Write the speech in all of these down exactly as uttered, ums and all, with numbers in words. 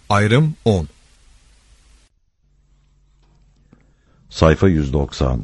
Ayrım on. Sayfa yüz doksan.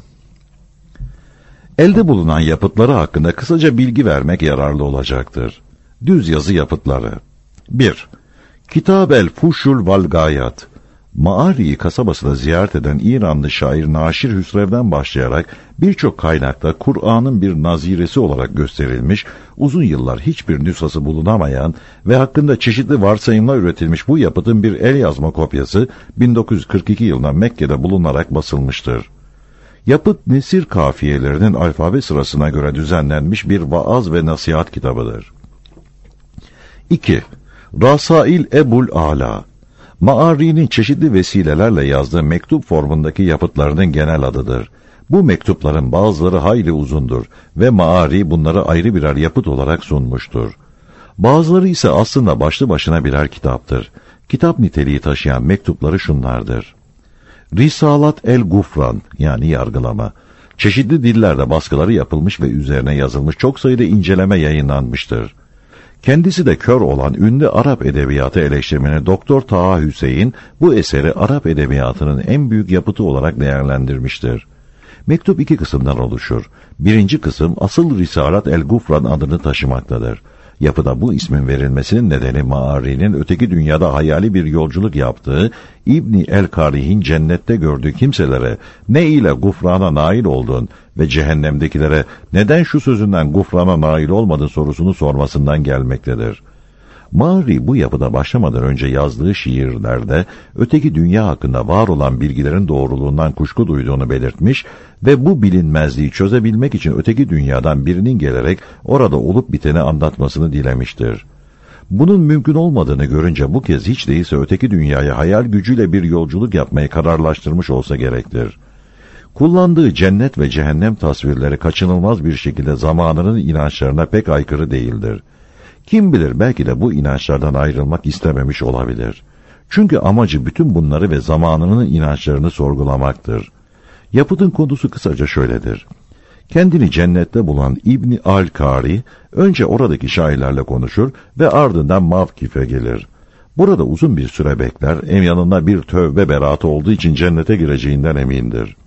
Elde bulunan yapıtları hakkında kısaca bilgi vermek yararlı olacaktır. Düz yazı yapıtları. bir. Kitab el-Fushul vel Gayat. Ma'ari kasabasını ziyaret eden İranlı şair Naşir Hüsrev'den başlayarak birçok kaynakta Kur'an'ın bir naziresi olarak gösterilmiş, uzun yıllar hiçbir nüshası bulunamayan ve hakkında çeşitli varsayımlar üretilmiş bu yapıtın bir el yazma kopyası bin dokuz yüz kırk iki yılında Mekke'de bulunarak basılmıştır. Yapıt nesir kafiyelerinin alfabe sırasına göre düzenlenmiş bir vaaz ve nasihat kitabıdır. iki. Rasail Ebul Ala. Ma'ari'nin çeşitli vesilelerle yazdığı mektup formundaki yapıtlarının genel adıdır. Bu mektupların bazıları hayli uzundur ve Ma'ari bunları ayrı birer yapıt olarak sunmuştur. Bazıları ise aslında başlı başına birer kitaptır. Kitap niteliği taşıyan mektupları şunlardır. Risalat el-Gufran yani yargılama. Çeşitli dillerde baskıları yapılmış ve üzerine yazılmış çok sayıda inceleme yayınlanmıştır. Kendisi de kör olan ünlü Arap edebiyatı eleştirmeni Doktor Taha Hüseyin bu eseri Arap edebiyatının en büyük yapıtı olarak değerlendirmiştir. Mektup iki kısımdan oluşur. Birinci kısım asıl Risalat el-Gufran adını taşımaktadır. Yapıda bu ismin verilmesinin nedeni Ma'ari'nin öteki dünyada hayali bir yolculuk yaptığı, İbni el-Karih'in cennette gördüğü kimselere ne ile gufrana nail oldun ve cehennemdekilere neden şu sözünden gufrana nail olmadın sorusunu sormasından gelmektedir. Ma'ari bu yapıda başlamadan önce yazdığı şiirlerde öteki dünya hakkında var olan bilgilerin doğruluğundan kuşku duyduğunu belirtmiş ve bu bilinmezliği çözebilmek için öteki dünyadan birinin gelerek orada olup biteni anlatmasını dilemiştir. Bunun mümkün olmadığını görünce bu kez hiç değilse öteki dünyaya hayal gücüyle bir yolculuk yapmayı kararlaştırmış olsa gerektir. Kullandığı cennet ve cehennem tasvirleri kaçınılmaz bir şekilde zamanının inançlarına pek aykırı değildir. Kim bilir belki de bu inançlardan ayrılmak istememiş olabilir. Çünkü amacı bütün bunları ve zamanının inançlarını sorgulamaktır. Yapıtın konusu kısaca şöyledir. Kendini cennette bulan İbni al-Kari önce oradaki şairlerle konuşur ve ardından Mavkif'e gelir. Burada uzun bir süre bekler, em yanında bir tövbe beraatı olduğu için cennete gireceğinden emindir.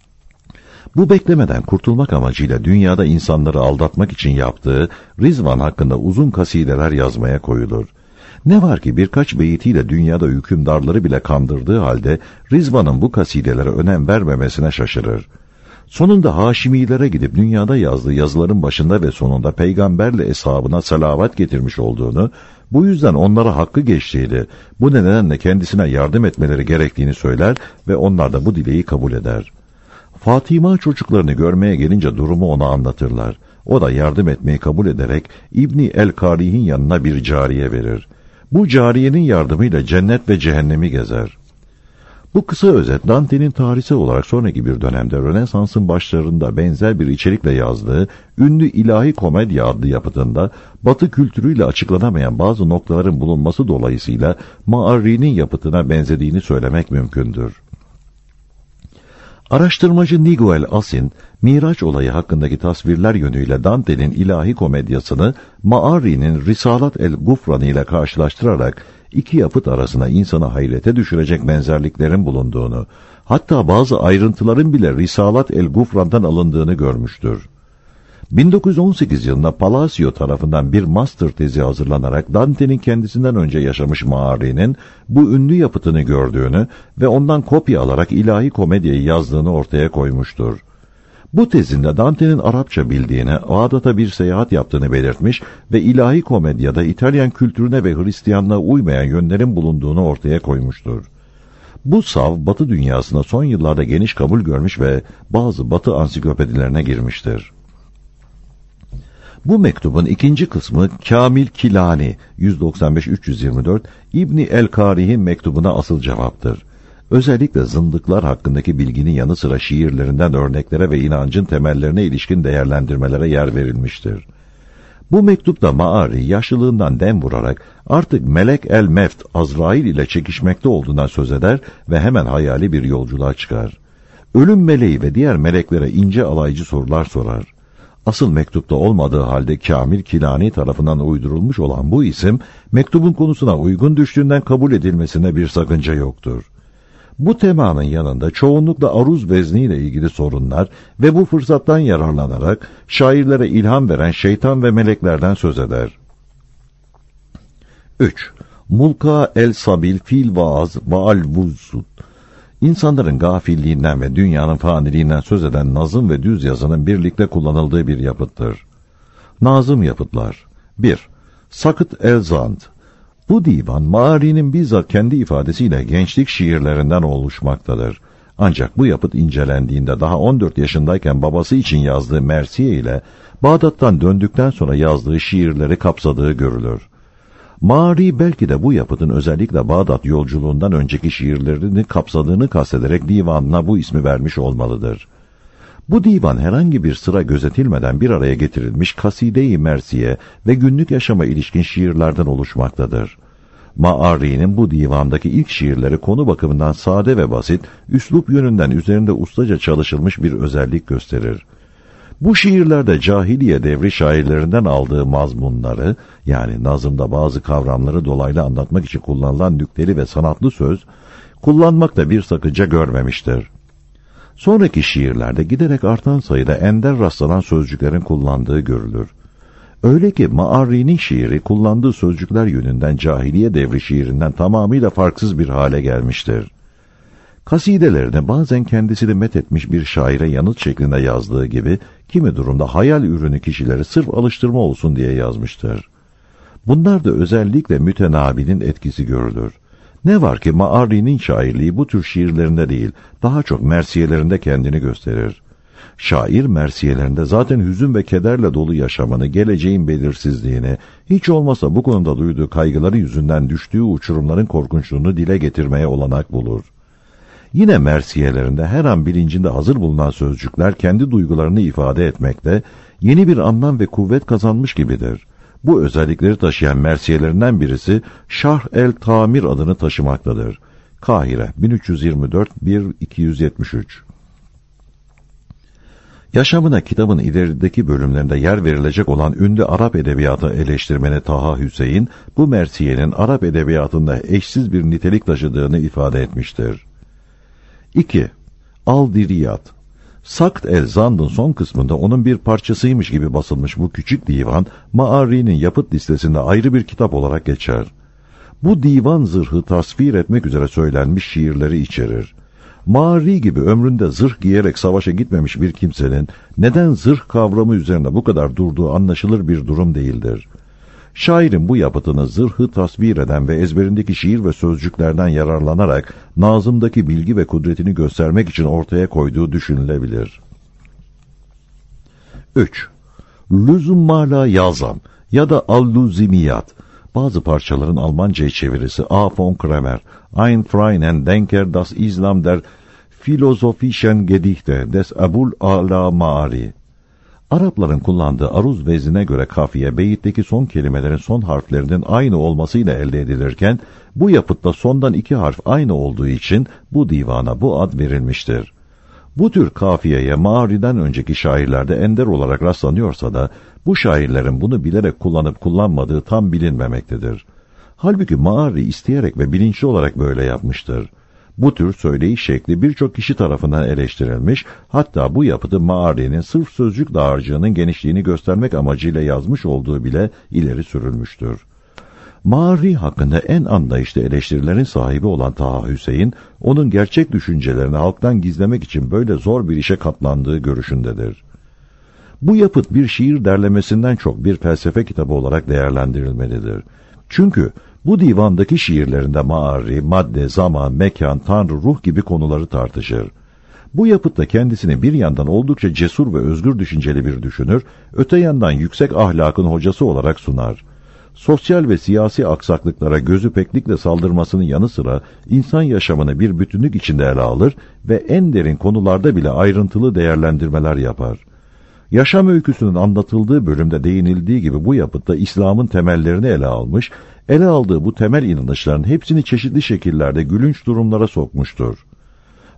Bu beklemeden kurtulmak amacıyla dünyada insanları aldatmak için yaptığı Rizvan hakkında uzun kasideler yazmaya koyulur. Ne var ki birkaç beyitiyle dünyada hükümdarları bile kandırdığı halde Rizvan'ın bu kasidelere önem vermemesine şaşırır. Sonunda Haşimilere gidip dünyada yazdığı yazıların başında ve sonunda peygamberle eshabına salavat getirmiş olduğunu, bu yüzden onlara hakkı geçtiğini, bu nedenle kendisine yardım etmeleri gerektiğini söyler ve onlar da bu dileği kabul eder. Fatıma çocuklarını görmeye gelince durumu ona anlatırlar. O da yardım etmeyi kabul ederek İbni el-Karih'in yanına bir cariye verir. Bu cariyenin yardımıyla cennet ve cehennemi gezer. Bu kısa özet Dante'nin tarihsel olarak sonraki bir dönemde Rönesans'ın başlarında benzer bir içerikle yazdığı ünlü İlahi Komedya adlı yapıtında Batı kültürüyle açıklanamayan bazı noktaların bulunması dolayısıyla Ma'ari'nin yapıtına benzediğini söylemek mümkündür. Araştırmacı Niguel Asin, Miraç olayı hakkındaki tasvirler yönüyle Dante'nin ilahi komedyasını Ma'ari'nin Risalat el-Gufran ile karşılaştırarak iki yapıt arasında insanı hayrete düşürecek benzerliklerin bulunduğunu, hatta bazı ayrıntıların bile Risalat el-Gufran'dan alındığını görmüştür. bin dokuz yüz on sekiz yılında Palacio tarafından bir master tezi hazırlanarak Dante'nin kendisinden önce yaşamış Ma'ari'nin bu ünlü yapıtını gördüğünü ve ondan kopya alarak ilahi komedyayı yazdığını ortaya koymuştur. Bu tezinde Dante'nin Arapça bildiğini, Bağdat'a bir seyahat yaptığını belirtmiş ve ilahi komedyada İtalyan kültürüne ve Hristiyanlığa uymayan yönlerin bulunduğunu ortaya koymuştur. Bu sav Batı dünyasında son yıllarda geniş kabul görmüş ve bazı Batı ansiklopedilerine girmiştir. Bu mektubun ikinci kısmı Kamil Kilani yüz doksan beş üç yüz yirmi dört İbni el-Karih'in mektubuna asıl cevaptır. Özellikle zındıklar hakkındaki bilginin yanı sıra şiirlerinden örneklere ve inancın temellerine ilişkin değerlendirmelere yer verilmiştir. Bu mektupta Ma'ari yaşlılığından dem vurarak artık Melek el-Mevt Azrail ile çekişmekte olduğundan söz eder ve hemen hayali bir yolculuğa çıkar. Ölüm meleği ve diğer meleklere ince alaycı sorular sorar. Asıl mektupta olmadığı halde Kamil Kilani tarafından uydurulmuş olan bu isim, mektubun konusuna uygun düştüğünden kabul edilmesine bir sakınca yoktur. Bu temanın yanında çoğunlukla aruz vezniyle ilgili sorunlar ve bu fırsattan yararlanarak şairlere ilham veren şeytan ve meleklerden söz eder. üç. Mulka el sabil fil vaaz ve al vuzud. İnsanların gafilliğinden ve dünyanın faniliğinden söz eden nazım ve düz yazının birlikte kullanıldığı bir yapıttır. Nazım yapıtlar. bir. Sakıt el zand. Bu divan, Ma'ari'nin bizzat kendi ifadesiyle gençlik şiirlerinden oluşmaktadır. Ancak bu yapıt incelendiğinde daha on dört yaşındayken babası için yazdığı Mersiye ile Bağdat'tan döndükten sonra yazdığı şiirleri kapsadığı görülür. Ma'ari belki de bu yapıtın özellikle Bağdat yolculuğundan önceki şiirlerini kapsadığını kastederek divanına bu ismi vermiş olmalıdır. Bu divan herhangi bir sıra gözetilmeden bir araya getirilmiş kaside-i mersiye ve günlük yaşama ilişkin şiirlerden oluşmaktadır. Ma'ari'nin bu divandaki ilk şiirleri konu bakımından sade ve basit, üslup yönünden üzerinde ustaca çalışılmış bir özellik gösterir. Bu şiirlerde cahiliye devri şairlerinden aldığı mazmunları, yani nazımda bazı kavramları dolaylı anlatmak için kullanılan nükteli ve sanatlı söz, kullanmakta bir sakınca görmemiştir. Sonraki şiirlerde giderek artan sayıda ender rastlanan sözcüklerin kullandığı görülür. Öyle ki Ma'ari'nin şiiri kullandığı sözcükler yönünden cahiliye devri şiirinden tamamıyla farksız bir hale gelmiştir. Kasidelerine bazen kendisini methetmiş bir şaire yanıt şeklinde yazdığı gibi, kimi durumda hayal ürünü kişileri sırf alıştırma olsun diye yazmıştır. Bunlar da özellikle mütenabinin etkisi görülür. Ne var ki Ma'ari'nin şairliği bu tür şiirlerinde değil, daha çok mersiyelerinde kendini gösterir. Şair mersiyelerinde zaten hüzün ve kederle dolu yaşamını, geleceğin belirsizliğini, hiç olmasa bu konuda duyduğu kaygıları yüzünden düştüğü uçurumların korkunçluğunu dile getirmeye olanak bulur. Yine mersiyelerinde her an bilincinde hazır bulunan sözcükler kendi duygularını ifade etmekte, yeni bir anlam ve kuvvet kazanmış gibidir. Bu özellikleri taşıyan mersiyelerinden birisi Şarh el Tamir adını taşımaktadır. Kahire bin üç yüz yirmi dört bir iki yüz yetmiş üç. Yaşamına kitabın ilerideki bölümlerinde yer verilecek olan ünlü Arap edebiyatı eleştirmeni Taha Hüseyin, bu mersiyenin Arap edebiyatında eşsiz bir nitelik taşıdığını ifade etmiştir. iki. Al-Diriyat. Sakt el-Zand'ın son kısmında onun bir parçasıymış gibi basılmış bu küçük divan, Ma'ari'nin yapıt listesinde ayrı bir kitap olarak geçer. Bu divan zırhı tasvir etmek üzere söylenmiş şiirleri içerir. Ma'ari gibi ömründe zırh giyerek savaşa gitmemiş bir kimsenin neden zırh kavramı üzerine bu kadar durduğu anlaşılır bir durum değildir. Şairin bu yapıtını zırhı tasvir eden ve ezberindeki şiir ve sözcüklerden yararlanarak nazımdaki bilgi ve kudretini göstermek için ortaya koyduğu düşünülebilir. üç. Lüzum mala yazam ya da alluzimiyat. Bazı parçaların Almanca'ya çevirisi A. von Kremer, Ein Freien Denker das Islam der Philosophischen Gedichte des Abul Ala Ma'ari. Arapların kullandığı aruz veznine göre kafiye, beyitteki son kelimelerin son harflerinin aynı olmasıyla elde edilirken, bu yapıtta sondan iki harf aynı olduğu için bu divana bu ad verilmiştir. Bu tür kafiyeye Ma'ari'den önceki şairlerde ender olarak rastlanıyorsa da, bu şairlerin bunu bilerek kullanıp kullanmadığı tam bilinmemektedir. Halbuki Ma'ari isteyerek ve bilinçli olarak böyle yapmıştır. Bu tür söyleyiş şekli birçok kişi tarafından eleştirilmiş, hatta bu yapıtı Ma'ari'nin sırf sözcük dağarcığının genişliğini göstermek amacıyla yazmış olduğu bile ileri sürülmüştür. Ma'ari hakkında en anlayışlı eleştirilerin sahibi olan Taha Hüseyin, onun gerçek düşüncelerini halktan gizlemek için böyle zor bir işe katlandığı görüşündedir. Bu yapıt bir şiir derlemesinden çok bir felsefe kitabı olarak değerlendirilmelidir. Çünkü bu divandaki şiirlerinde Ma'ari, madde, zaman, mekan, tanrı, ruh gibi konuları tartışır. Bu yapıtta kendisini bir yandan oldukça cesur ve özgür düşünceli bir düşünür, öte yandan yüksek ahlakın hocası olarak sunar. Sosyal ve siyasi aksaklıklara gözü peklikle saldırmasının yanı sıra insan yaşamını bir bütünlük içinde ele alır ve en derin konularda bile ayrıntılı değerlendirmeler yapar. Yaşam öyküsünün anlatıldığı bölümde değinildiği gibi bu yapıtta İslam'ın temellerini ele almış, ele aldığı bu temel inanışların hepsini çeşitli şekillerde gülünç durumlara sokmuştur.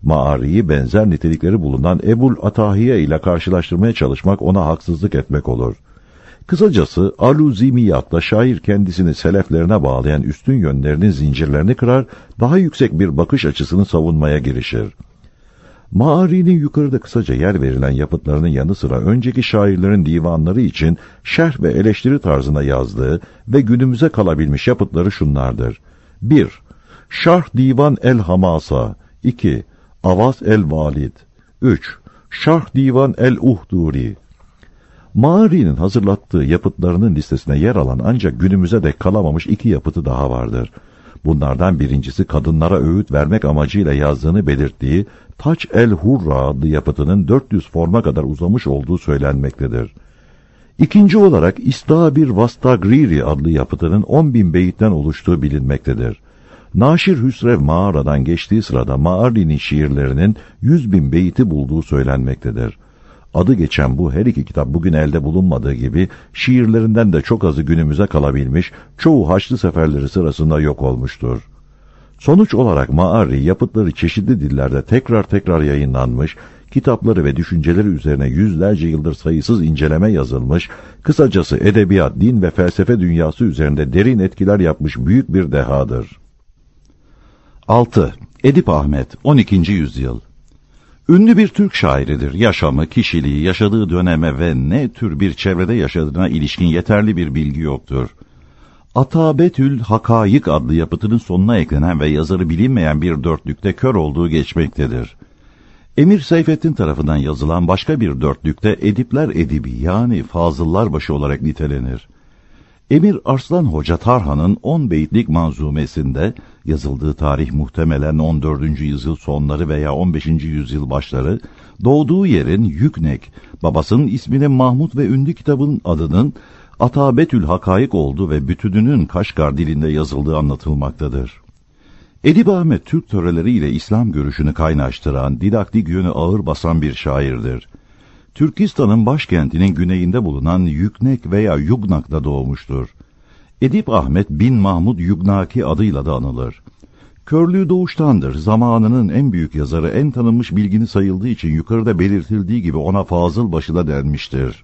Ma'ari'yi benzer nitelikleri bulunan Ebul Atahiye ile karşılaştırmaya çalışmak ona haksızlık etmek olur. Kısacası aluzimiyatla şair kendisini seleflerine bağlayan üstün yönlerinin zincirlerini kırar, daha yüksek bir bakış açısını savunmaya girişir. Ma'ari'nin yukarıda kısaca yer verilen yapıtlarının yanı sıra önceki şairlerin divanları için şerh ve eleştiri tarzında yazdığı ve günümüze kalabilmiş yapıtları şunlardır. bir. Şarh Divan el-Hamasa. iki. Avas el-Valid. üç. Şarh Divan el-Uhduri. Ma'ari'nin hazırlattığı yapıtlarının listesine yer alan ancak günümüze dek kalamamış iki yapıtı daha vardır. Bunlardan birincisi kadınlara öğüt vermek amacıyla yazdığını belirttiği Taç el-Hurra adlı yapıtının dört yüz forma kadar uzamış olduğu söylenmektedir. İkinci olarak İstabir Vastagriri adlı yapıtının on bin beyitten oluştuğu bilinmektedir. Naşir Hüsrev Mağara'dan geçtiği sırada Ma'ari'nin şiirlerinin yüz bin beyti bulduğu söylenmektedir. Adı geçen bu her iki kitap bugün elde bulunmadığı gibi şiirlerinden de çok azı günümüze kalabilmiş, çoğu Haçlı seferleri sırasında yok olmuştur. Sonuç olarak Ma'ari yapıtları çeşitli dillerde tekrar tekrar yayınlanmış, kitapları ve düşünceleri üzerine yüzlerce yıldır sayısız inceleme yazılmış, kısacası edebiyat, din ve felsefe dünyası üzerinde derin etkiler yapmış büyük bir dehadır. altı. Edip Ahmet, on ikinci yüzyıl. Ünlü bir Türk şairidir. Yaşamı, kişiliği, yaşadığı döneme ve ne tür bir çevrede yaşadığına ilişkin yeterli bir bilgi yoktur. Atabetül Hakayık adlı yapıtının sonuna eklenen ve yazarı bilinmeyen bir dörtlükte kör olduğu geçmektedir. Emir Seyfettin tarafından yazılan başka bir dörtlükte Edipler Edibi yani Fazıllarbaşı olarak nitelenir. Emir Arslan Hoca Tarhan'ın on beytlik manzumesinde, yazıldığı tarih muhtemelen on dördüncü yüzyıl sonları veya on beşinci yüzyıl başları, doğduğu yerin Yüknek, babasının isminin Mahmud ve ünlü kitabın adının Atabetül Hakayık olduğu ve bütününün Kaşgar dilinde yazıldığı anlatılmaktadır. Edip Ahmet, Türk töreleriyle İslam görüşünü kaynaştıran, didaktik yönü ağır basan bir şairdir. Türkistan'ın başkentinin güneyinde bulunan Yüknek veya Yugnak'ta doğmuştur. Edip Ahmet bin Mahmud Yugnaki adıyla da anılır. Körlüğü doğuştandır. Zamanının en büyük yazarı, en tanınmış bilgini sayıldığı için yukarıda belirtildiği gibi ona Fazılbaşı da denmiştir.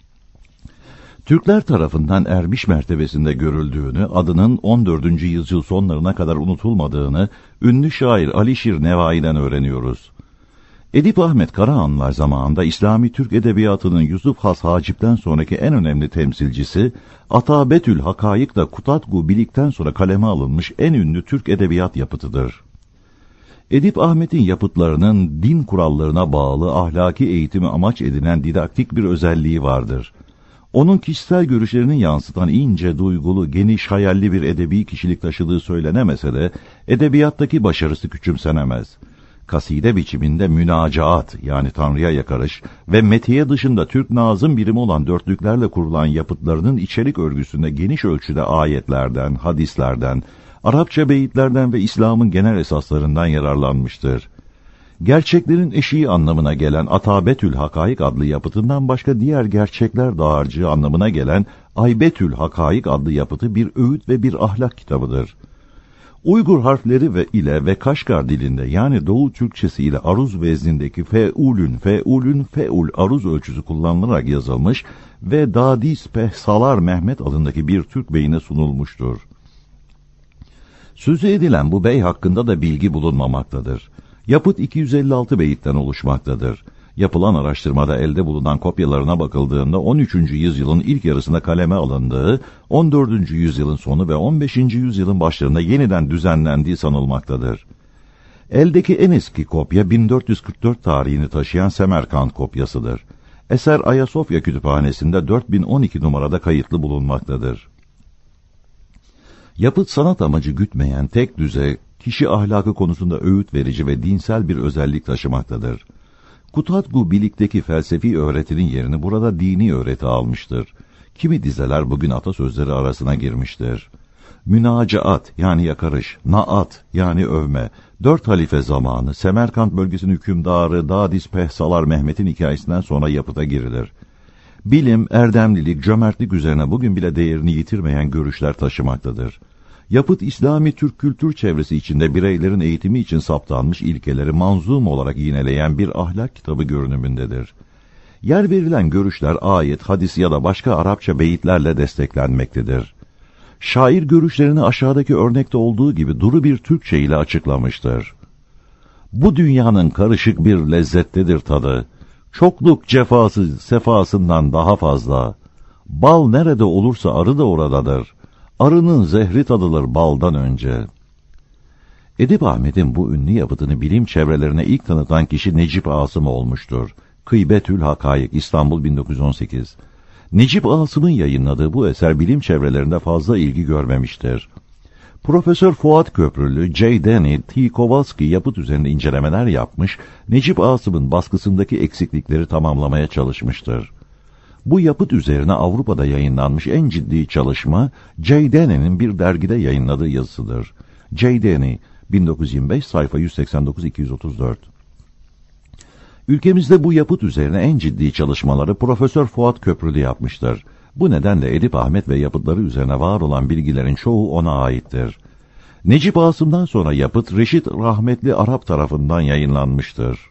Türkler tarafından ermiş mertebesinde görüldüğünü, adının on dördüncü yüzyıl sonlarına kadar unutulmadığını ünlü şair Alişir Nevai'den öğreniyoruz. Edip Ahmet Karahanlılar zamanında İslami Türk edebiyatının Yusuf Has Hacip'ten sonraki en önemli temsilcisi, Atabetül Hakayık da Kutatgu Bilik'ten sonra kaleme alınmış en ünlü Türk edebiyat yapıtıdır. Edip Ahmet'in yapıtlarının din kurallarına bağlı ahlaki eğitimi amaç edinen didaktik bir özelliği vardır. Onun kişisel görüşlerini yansıtan ince, duygulu, geniş, hayalli bir edebi kişilik taşıdığı söylenemese de edebiyattaki başarısı küçümsenemez. Kaside biçiminde münacaat yani Tanrı'ya yakarış ve metiye dışında Türk nazım birimi olan dörtlüklerle kurulan yapıtlarının içerik örgüsünde geniş ölçüde ayetlerden, hadislerden, Arapça beyitlerden ve İslam'ın genel esaslarından yararlanmıştır. Gerçeklerin eşiği anlamına gelen Atabetül Hakayık adlı yapıtından başka diğer gerçekler dağarcığı anlamına gelen Aybetül Hakayık adlı yapıtı bir öğüt ve bir ahlak kitabıdır. Uygur harfleri ve ile ve Kaşgar dilinde yani Doğu Türkçesi ile aruz veznindeki feulün, feulün, feul aruz ölçüsü kullanılarak yazılmış ve Dadis Pehsalar Mehmet adındaki bir Türk beyine sunulmuştur. Sözü edilen bu bey hakkında da bilgi bulunmamaktadır. Yapıt iki yüz elli altı beyitten oluşmaktadır. Yapılan araştırmada elde bulunan kopyalarına bakıldığında on üçüncü yüzyılın ilk yarısında kaleme alındığı, on dördüncü yüzyılın sonu ve on beşinci yüzyılın başlarında yeniden düzenlendiği sanılmaktadır. Eldeki en eski kopya bin dört yüz kırk dört tarihini taşıyan Semerkant kopyasıdır. Eser Ayasofya Kütüphanesi'nde dört bin on iki numarada kayıtlı bulunmaktadır. Yapıt sanat amacı gütmeyen tek düze, kişi ahlakı konusunda öğüt verici ve dinsel bir özellik taşımaktadır. Kutatgu Bilik'teki felsefi öğretinin yerini burada dini öğreti almıştır. Kimi dizeler bugün atasözleri arasına girmiştir. Münacaat yani yakarış, naat yani övme, dört halife zamanı, Semerkant bölgesinin hükümdarı Dadis Pehsalar Mehmet'in hikayesinden sonra yapıta girilir. Bilim, erdemlilik, cömertlik üzerine bugün bile değerini yitirmeyen görüşler taşımaktadır. Yapıt İslami Türk kültür çevresi içinde bireylerin eğitimi için saptanmış ilkeleri manzum olarak yineleyen bir ahlak kitabı görünümündedir. Yer verilen görüşler ayet, hadis ya da başka Arapça beyitlerle desteklenmektedir. Şair görüşlerini aşağıdaki örnekte olduğu gibi duru bir Türkçe ile açıklamıştır. Bu dünyanın karışık bir lezzettedir tadı. Çokluk cefası sefasından daha fazla. Bal nerede olursa arı da oradadır. Arının zehri tadılır baldan önce. Edip Ahmet'in bu ünlü yapıtını bilim çevrelerine ilk tanıtan kişi Necip Asım olmuştur. Kıybetül Hakayık, İstanbul bin dokuz yüz on sekiz. Necip Asım'ın yayınladığı bu eser bilim çevrelerinde fazla ilgi görmemiştir. Profesör Fuat Köprülü, J. Denny, T. Kowalski yapıt üzerinde incelemeler yapmış, Necip Asım'ın baskısındaki eksiklikleri tamamlamaya çalışmıştır. Bu yapıt üzerine Avrupa'da yayınlanmış en ciddi çalışma, J. Denny'nin bir dergide yayınladığı yazısıdır. J. Denny, bin dokuz yüz yirmi beş, sayfa yüz seksen dokuz iki yüz otuz dört. Ülkemizde bu yapıt üzerine en ciddi çalışmaları Profesör Fuat Köprülü yapmıştır. Bu nedenle Edip Ahmet ve yapıtları üzerine var olan bilgilerin çoğu ona aittir. Necip Asım'dan sonra yapıt Reşit Rahmetli Arap tarafından yayınlanmıştır.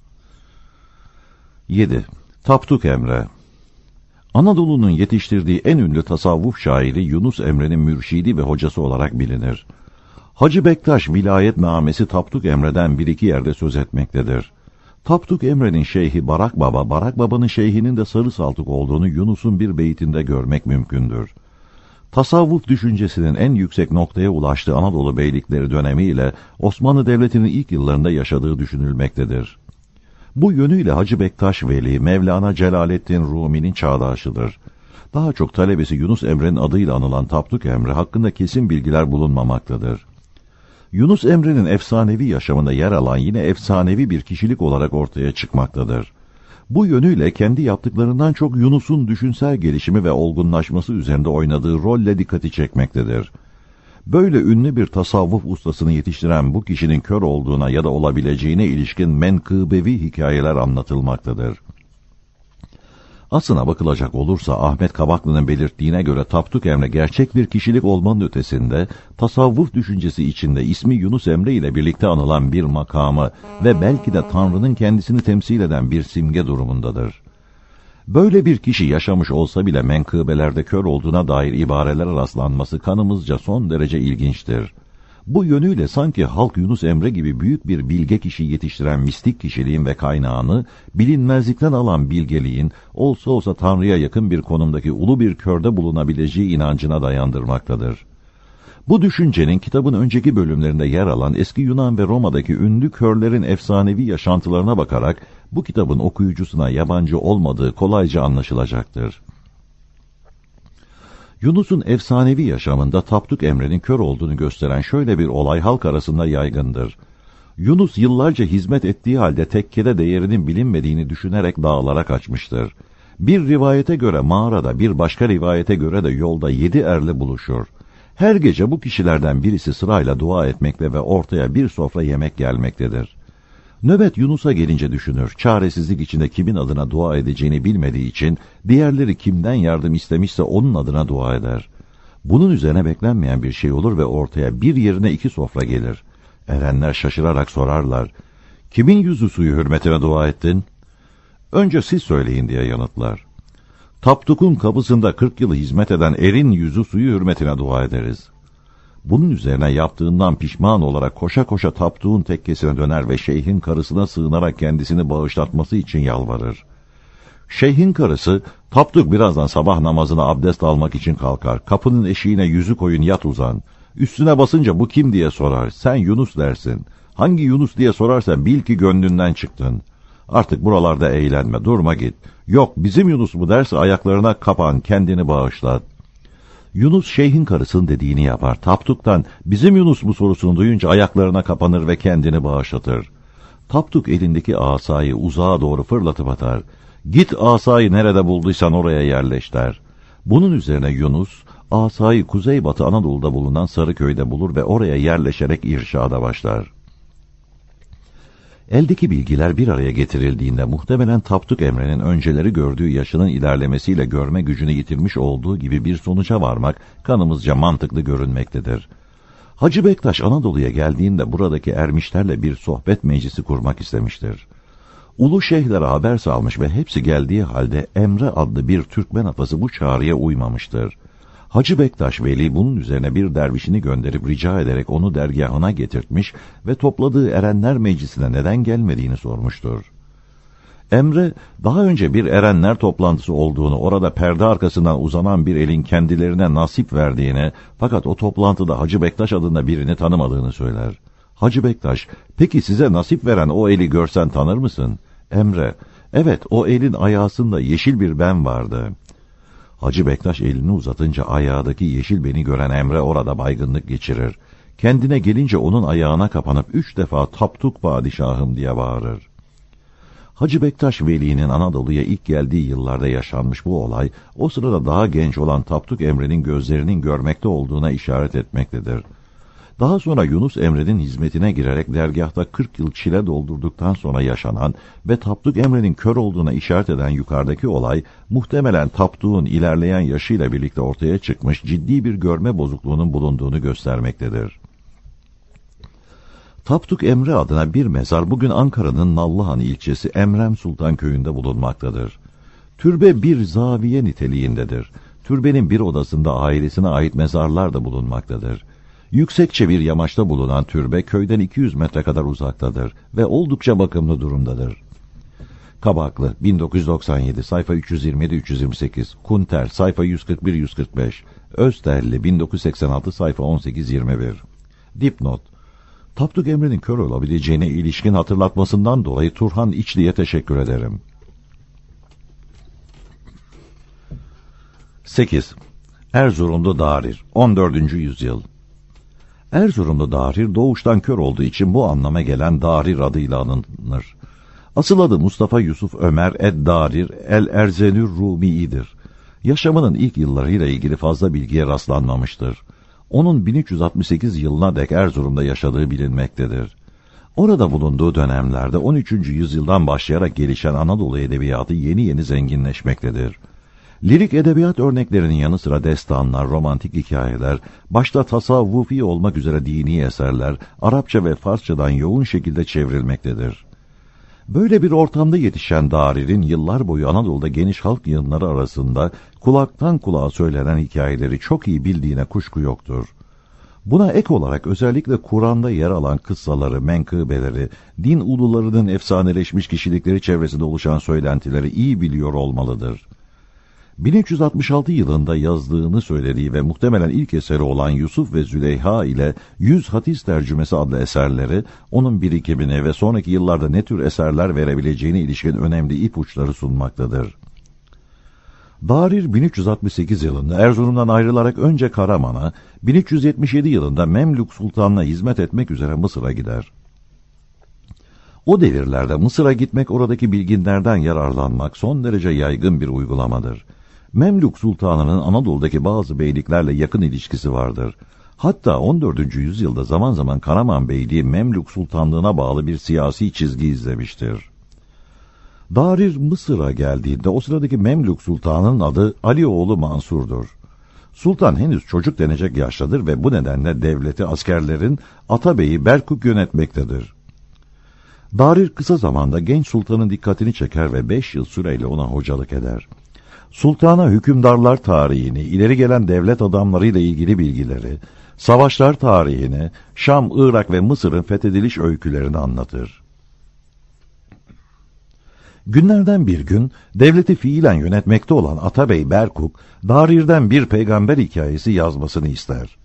yedi. Tapduk Emre. Anadolu'nun yetiştirdiği en ünlü tasavvuf şairi Yunus Emre'nin mürşidi ve hocası olarak bilinir. Hacı Bektaş vilayetnamesi Tapduk Emre'den bir iki yerde söz etmektedir. Tapduk Emre'nin şeyhi Barak Baba, Barak Baba'nın şeyhinin de Sarı Saltuk olduğunu Yunus'un bir beytinde görmek mümkündür. Tasavvuf düşüncesinin en yüksek noktaya ulaştığı Anadolu beylikleri dönemiyle Osmanlı Devleti'nin ilk yıllarında yaşadığı düşünülmektedir. Bu yönüyle Hacı Bektaş Veli, Mevlana Celaleddin Rumi'nin çağdaşıdır. Daha çok talebesi Yunus Emre'nin adıyla anılan Tapduk Emre hakkında kesin bilgiler bulunmamaktadır. Yunus Emre'nin efsanevi yaşamında yer alan yine efsanevi bir kişilik olarak ortaya çıkmaktadır. Bu yönüyle kendi yaptıklarından çok Yunus'un düşünsel gelişimi ve olgunlaşması üzerinde oynadığı rolle dikkati çekmektedir. Böyle ünlü bir tasavvuf ustasını yetiştiren bu kişinin kör olduğuna ya da olabileceğine ilişkin menkıbevi hikayeler anlatılmaktadır. Aslına bakılacak olursa Ahmet Kabaklı'nın belirttiğine göre Tapduk Emre gerçek bir kişilik olmanın ötesinde tasavvuf düşüncesi içinde ismi Yunus Emre ile birlikte anılan bir makamı ve belki de Tanrı'nın kendisini temsil eden bir simge durumundadır. Böyle bir kişi yaşamış olsa bile menkıbelerde kör olduğuna dair ibarelere rastlanması kanımızca son derece ilginçtir. Bu yönüyle sanki halk Yunus Emre gibi büyük bir bilge kişi yetiştiren mistik kişiliğin ve kaynağını, bilinmezlikten alan bilgeliğin, olsa olsa Tanrı'ya yakın bir konumdaki ulu bir körde bulunabileceği inancına dayandırmaktadır. Bu düşüncenin kitabın önceki bölümlerinde yer alan eski Yunan ve Roma'daki ünlü körlerin efsanevi yaşantılarına bakarak, bu kitabın okuyucusuna yabancı olmadığı kolayca anlaşılacaktır. Yunus'un efsanevi yaşamında Tapduk Emre'nin kör olduğunu gösteren şöyle bir olay halk arasında yaygındır. Yunus yıllarca hizmet ettiği halde tekkede değerinin bilinmediğini düşünerek dağlara kaçmıştır. Bir rivayete göre mağarada, bir başka rivayete göre de yolda yedi erle buluşur. Her gece bu kişilerden birisi sırayla dua etmekle ve ortaya bir sofra yemek gelmektedir. Nöbet Yunus'a gelince düşünür, çaresizlik içinde kimin adına dua edeceğini bilmediği için, diğerleri kimden yardım istemişse onun adına dua eder. Bunun üzerine beklenmeyen bir şey olur ve ortaya bir yerine iki sofra gelir. Erenler şaşırarak sorarlar, kimin yüzü suyu hürmetine dua ettin? Önce siz söyleyin diye yanıtlar. Tapduk'un kapısında kırk yıl hizmet eden erin yüzü suyu hürmetine dua ederiz. Bunun üzerine yaptığından pişman olarak koşa koşa Tapduk'un tekkesine döner ve şeyhin karısına sığınarak kendisini bağışlatması için yalvarır. Şeyhin karısı, Tapduk birazdan sabah namazına abdest almak için kalkar. Kapının eşiğine yüzü koyun yat uzan. Üstüne basınca bu kim diye sorar. Sen Yunus dersin. Hangi Yunus diye sorarsan bil ki gönlünden çıktın. Artık buralarda eğlenme, durma git. Yok bizim Yunus mu derse ayaklarına kapan, kendini bağışlat. Yunus şeyhin karısının dediğini yapar. Tapduk'tan bizim Yunus mu sorusunu duyunca ayaklarına kapanır ve kendini bağışlatır. Tapduk elindeki asayı uzağa doğru fırlatıp atar. Git asayı nerede bulduysan oraya yerleş der. Bunun üzerine Yunus asayı kuzeybatı Anadolu'da bulunan Sarıköy'de bulur ve oraya yerleşerek irşada başlar. Eldeki bilgiler bir araya getirildiğinde muhtemelen Tapduk Emre'nin önceleri gördüğü yaşının ilerlemesiyle görme gücünü yitirmiş olduğu gibi bir sonuca varmak kanımızca mantıklı görünmektedir. Hacı Bektaş Anadolu'ya geldiğinde buradaki ermişlerle bir sohbet meclisi kurmak istemiştir. Ulu şeyhlere haber salmış ve hepsi geldiği halde Emre adlı bir Türkmen afası bu çağrıya uymamıştır. Hacı Bektaş Veli bunun üzerine bir dervişini gönderip rica ederek onu dergahına getirtmiş ve topladığı erenler meclisine neden gelmediğini sormuştur. Emre, daha önce bir erenler toplantısı olduğunu, orada perde arkasından uzanan bir elin kendilerine nasip verdiğini, fakat o toplantıda Hacı Bektaş adında birini tanımadığını söyler. Hacı Bektaş, peki size nasip veren o eli görsen tanır mısın? Emre, evet, o elin ayağında yeşil bir ben vardı. Hacı Bektaş elini uzatınca ayağındaki yeşil beni gören Emre orada baygınlık geçirir. Kendine gelince onun ayağına kapanıp üç defa taptuk padişahım diye bağırır. Hacı Bektaş Veli'nin Anadolu'ya ilk geldiği yıllarda yaşanmış bu olay, o sırada daha genç olan Tapduk Emre'nin gözlerinin görmekte olduğuna işaret etmektedir. Daha sonra Yunus Emre'nin hizmetine girerek dergahta kırk yıl çile doldurduktan sonra yaşanan ve Tapduk Emre'nin kör olduğuna işaret eden yukarıdaki olay, muhtemelen Tapduk'un ilerleyen yaşıyla birlikte ortaya çıkmış ciddi bir görme bozukluğunun bulunduğunu göstermektedir. Tapduk Emre adına bir mezar bugün Ankara'nın Nallıhan ilçesi Emrem Sultan köyünde bulunmaktadır. Türbe bir zaviye niteliğindedir. Türbenin bir odasında ailesine ait mezarlar da bulunmaktadır. Yüksekçe bir yamaçta bulunan türbe köyden iki yüz metre kadar uzaktadır ve oldukça bakımlı durumdadır. Kabaklı bin dokuz yüz doksan yedi sayfa üç yüz yirmi yedi üç yüz yirmi sekiz, Kunter sayfa yüz kırk bir yüz kırk beş, Özterli bin dokuz yüz seksen altı sayfa on sekiz yirmi bir. Dipnot: Tapduk Emre'nin kör olabileceğine ilişkin hatırlatmasından dolayı Turhan İçli'ye teşekkür ederim. sekiz. Erzurumlu Darir, on dördüncü yüzyıl. Erzurumlu Darir doğuştan kör olduğu için bu anlama gelen Darir adıyla anılır. Asıl adı Mustafa Yusuf Ömer ed-Darir el-Erzenür Rumi'dir. Yaşamının ilk yıllarıyla ilgili fazla bilgiye rastlanmamıştır. Onun bin üç yüz altmış sekiz yılına dek Erzurum'da yaşadığı bilinmektedir. Orada bulunduğu dönemlerde on üçüncü yüzyıldan başlayarak gelişen Anadolu edebiyatı yeni yeni zenginleşmektedir. Lirik edebiyat örneklerinin yanı sıra destanlar, romantik hikayeler, başta tasavvufi olmak üzere dini eserler, Arapça ve Farsçadan yoğun şekilde çevrilmektedir. Böyle bir ortamda yetişen Darir'in yıllar boyu Anadolu'da geniş halk yığınları arasında kulaktan kulağa söylenen hikayeleri çok iyi bildiğine kuşku yoktur. Buna ek olarak özellikle Kur'an'da yer alan kıssaları, menkıbeleri, din ulularının efsaneleşmiş kişilikleri çevresinde oluşan söylentileri iyi biliyor olmalıdır. bin üç yüz altmış altı yılında yazdığını söylediği ve muhtemelen ilk eseri olan Yusuf ve Züleyha ile Yüz Hadis Tercümesi adlı eserleri, onun birikimini ve sonraki yıllarda ne tür eserler verebileceğine ilişkin önemli ipuçları sunmaktadır. Darir bin üç yüz altmış sekiz yılında Erzurum'dan ayrılarak önce Karaman'a, bin üç yüz yetmiş yedi yılında Memlük Sultanı'na hizmet etmek üzere Mısır'a gider. O devirlerde Mısır'a gitmek, oradaki bilginlerden yararlanmak son derece yaygın bir uygulamadır. Memlük Sultanı'nın Anadolu'daki bazı beyliklerle yakın ilişkisi vardır. Hatta on dördüncü yüzyılda zaman zaman Karaman Beyliği Memlük Sultanlığı'na bağlı bir siyasi çizgi izlemiştir. Darir Mısır'a geldiğinde o sıradaki Memlük Sultanı'nın adı Alioğlu Mansur'dur. Sultan henüz çocuk denecek yaştadır ve bu nedenle devleti askerlerin Atabey'i Berkuk yönetmektedir. Darir kısa zamanda genç sultanın dikkatini çeker ve beş yıl süreyle ona hocalık eder. Sultana hükümdarlar tarihini, ileri gelen devlet adamlarıyla ilgili bilgileri, savaşlar tarihini, Şam, Irak ve Mısır'ın fethediliş öykülerini anlatır. Günlerden bir gün devleti fiilen yönetmekte olan Atabey Berkuk, Darir'den bir peygamber hikayesi yazmasını ister.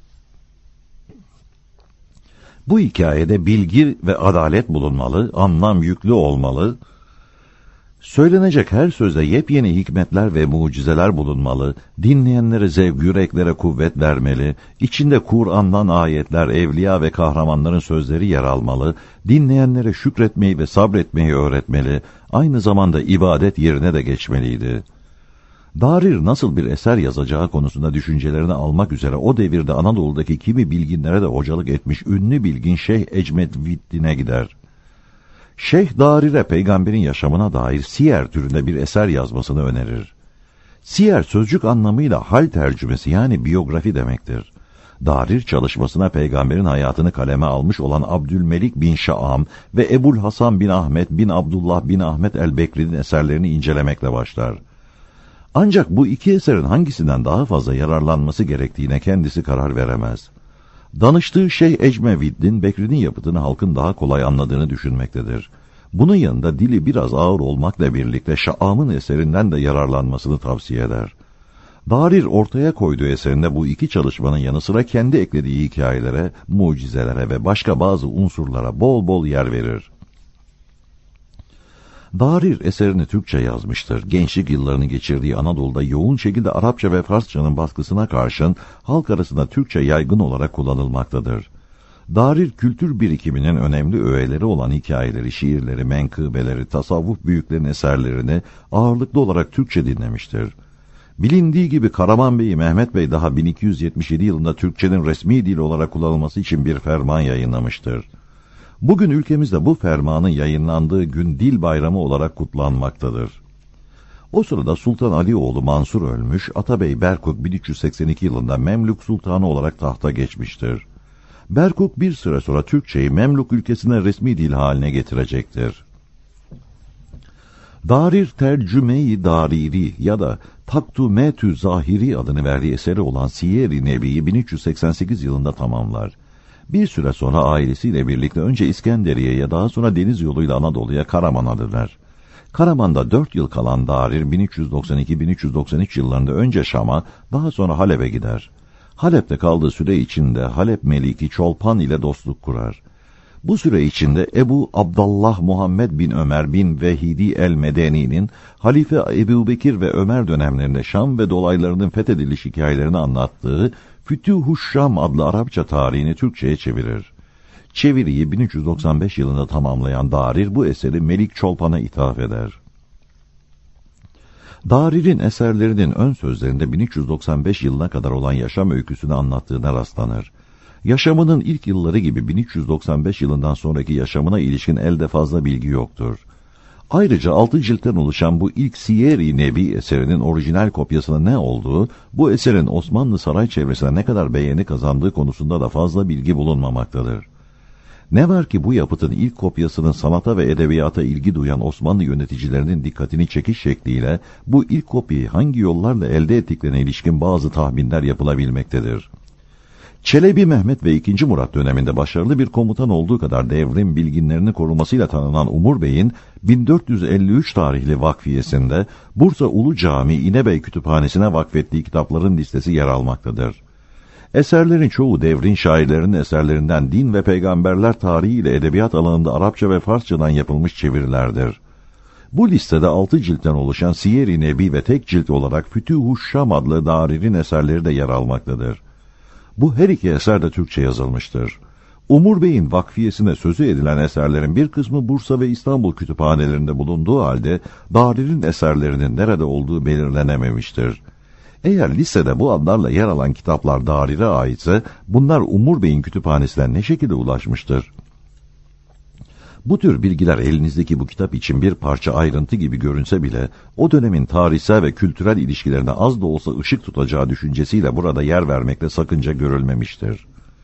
Bu hikayede bilgi ve adalet bulunmalı, anlam yüklü olmalı, söylenecek her sözde yepyeni hikmetler ve mucizeler bulunmalı, dinleyenlere zevk, yüreklere kuvvet vermeli, içinde Kur'an'dan ayetler, evliya ve kahramanların sözleri yer almalı, dinleyenlere şükretmeyi ve sabretmeyi öğretmeli, aynı zamanda ibadet yerine de geçmeliydi. Darir nasıl bir eser yazacağı konusunda düşüncelerini almak üzere o devirde Anadolu'daki kimi bilginlere de hocalık etmiş ünlü bilgin Şeyh Ecmedviddin'e gider. Şeyh Darir'e peygamberin yaşamına dair siyer türünde bir eser yazmasını önerir. Siyer sözcük anlamıyla hal tercümesi yani biyografi demektir. Darir çalışmasına peygamberin hayatını kaleme almış olan Abdülmelik bin Şaam ve Ebul Hasan bin Ahmet bin Abdullah bin Ahmet el-Bekri'nin eserlerini incelemekle başlar. Ancak bu iki eserin hangisinden daha fazla yararlanması gerektiğine kendisi karar veremez. Danıştığı şey Ecmeviddin, Bekri'nin yapıtını halkın daha kolay anladığını düşünmektedir. Bunun yanında dili biraz ağır olmakla birlikte Şaam'ın eserinden de yararlanmasını tavsiye eder. Darir ortaya koyduğu eserinde bu iki çalışmanın yanı sıra kendi eklediği hikayelere, mucizelere ve başka bazı unsurlara bol bol yer verir. Darir eserini Türkçe yazmıştır. Gençlik yıllarını geçirdiği Anadolu'da yoğun şekilde Arapça ve Farsçanın baskısına karşın halk arasında Türkçe yaygın olarak kullanılmaktadır. Darir kültür birikiminin önemli öğeleri olan hikayeleri, şiirleri, menkıbeleri, tasavvuf büyüklerin eserlerini ağırlıklı olarak Türkçe dinlemiştir. Bilindiği gibi Karaman Bey Mehmet Bey daha bin iki yüz yetmiş yedi yılında Türkçenin resmi dil olarak kullanılması için bir ferman yayınlamıştır. Bugün ülkemizde bu fermanın yayınlandığı gün dil bayramı olarak kutlanmaktadır. O sırada Sultan Alioğlu Mansur ölmüş, Atabey Berkuk bin üç yüz seksen iki yılında Memlük Sultanı olarak tahta geçmiştir. Berkuk bir süre sonra Türkçeyi Memlük ülkesine resmi dil haline getirecektir. Darir Tercüme-i Dariri ya da Taktumetü Zahiri adını verdiği eseri olan Siyer-i Nebi'yi bin üç yüz seksen sekiz yılında tamamlar. Bir süre sonra ailesiyle birlikte önce İskenderiye'ye daha sonra deniz yoluyla Anadolu'ya Karaman'a döner. Karaman'da dört yıl kalan Darir bin üç yüz doksan iki bin üç yüz doksan üç yıllarında önce Şam'a daha sonra Halep'e gider. Halep'te kaldığı süre içinde Halep Meliki Çolpan ile dostluk kurar. Bu süre içinde Ebu Abdallah Muhammed bin Ömer bin Vehidi el-Medeni'nin Halife Ebubekir ve Ömer dönemlerinde Şam ve dolaylarının fethediliş hikayelerini anlattığı Fütüh-ü Şam adlı Arapça tarihini Türkçe'ye çevirir. Çeviriyi bin üç yüz doksan beş yılında tamamlayan Darir bu eseri Melik Çolpan'a ithaf eder. Darir'in eserlerinin ön sözlerinde bin üç yüz doksan beş yılına kadar olan yaşam öyküsünü anlattığına rastlanır. Yaşamının ilk yılları gibi bin üç yüz doksan beş yılından sonraki yaşamına ilişkin elde fazla bilgi yoktur. Ayrıca altı ciltten oluşan bu ilk Siyer-i Nebi eserinin orijinal kopyasının ne olduğu, bu eserin Osmanlı saray çevresine ne kadar beğeni kazandığı konusunda da fazla bilgi bulunmamaktadır. Ne var ki bu yapıtın ilk kopyasının sanata ve edebiyata ilgi duyan Osmanlı yöneticilerinin dikkatini çekiş şekliyle bu ilk kopyayı hangi yollarla elde ettiklerine ilişkin bazı tahminler yapılabilmektedir. Çelebi Mehmet ve ikinci. Murat döneminde başarılı bir komutan olduğu kadar devrim bilginlerini korumasıyla tanınan Umur Bey'in bin dört yüz elli üç tarihli vakfiyesinde Bursa Ulu Cami İnebey Kütüphanesi'ne vakfettiği kitapların listesi yer almaktadır. Eserlerin çoğu devrin şairlerinin eserlerinden din ve peygamberler tarihi ile edebiyat alanında Arapça ve Farsçadan yapılmış çevirilerdir. Bu listede altı ciltten oluşan Siyer-i Nebi ve tek cilt olarak Fütüh-ü Şam adlı Darir'in eserleri de yer almaktadır. Bu her iki eser de Türkçe yazılmıştır. Umur Bey'in vakfiyesine sözü edilen eserlerin bir kısmı Bursa ve İstanbul kütüphanelerinde bulunduğu halde Darir'in eserlerinin nerede olduğu belirlenememiştir. Eğer listede bu adlarla yer alan kitaplar Darir'e aitse bunlar Umur Bey'in kütüphanesine ne şekilde ulaşmıştır? Bu tür bilgiler elinizdeki bu kitap için bir parça ayrıntı gibi görünse bile o dönemin tarihsel ve kültürel ilişkilerine az da olsa ışık tutacağı düşüncesiyle burada yer vermekte sakınca görülmemiştir.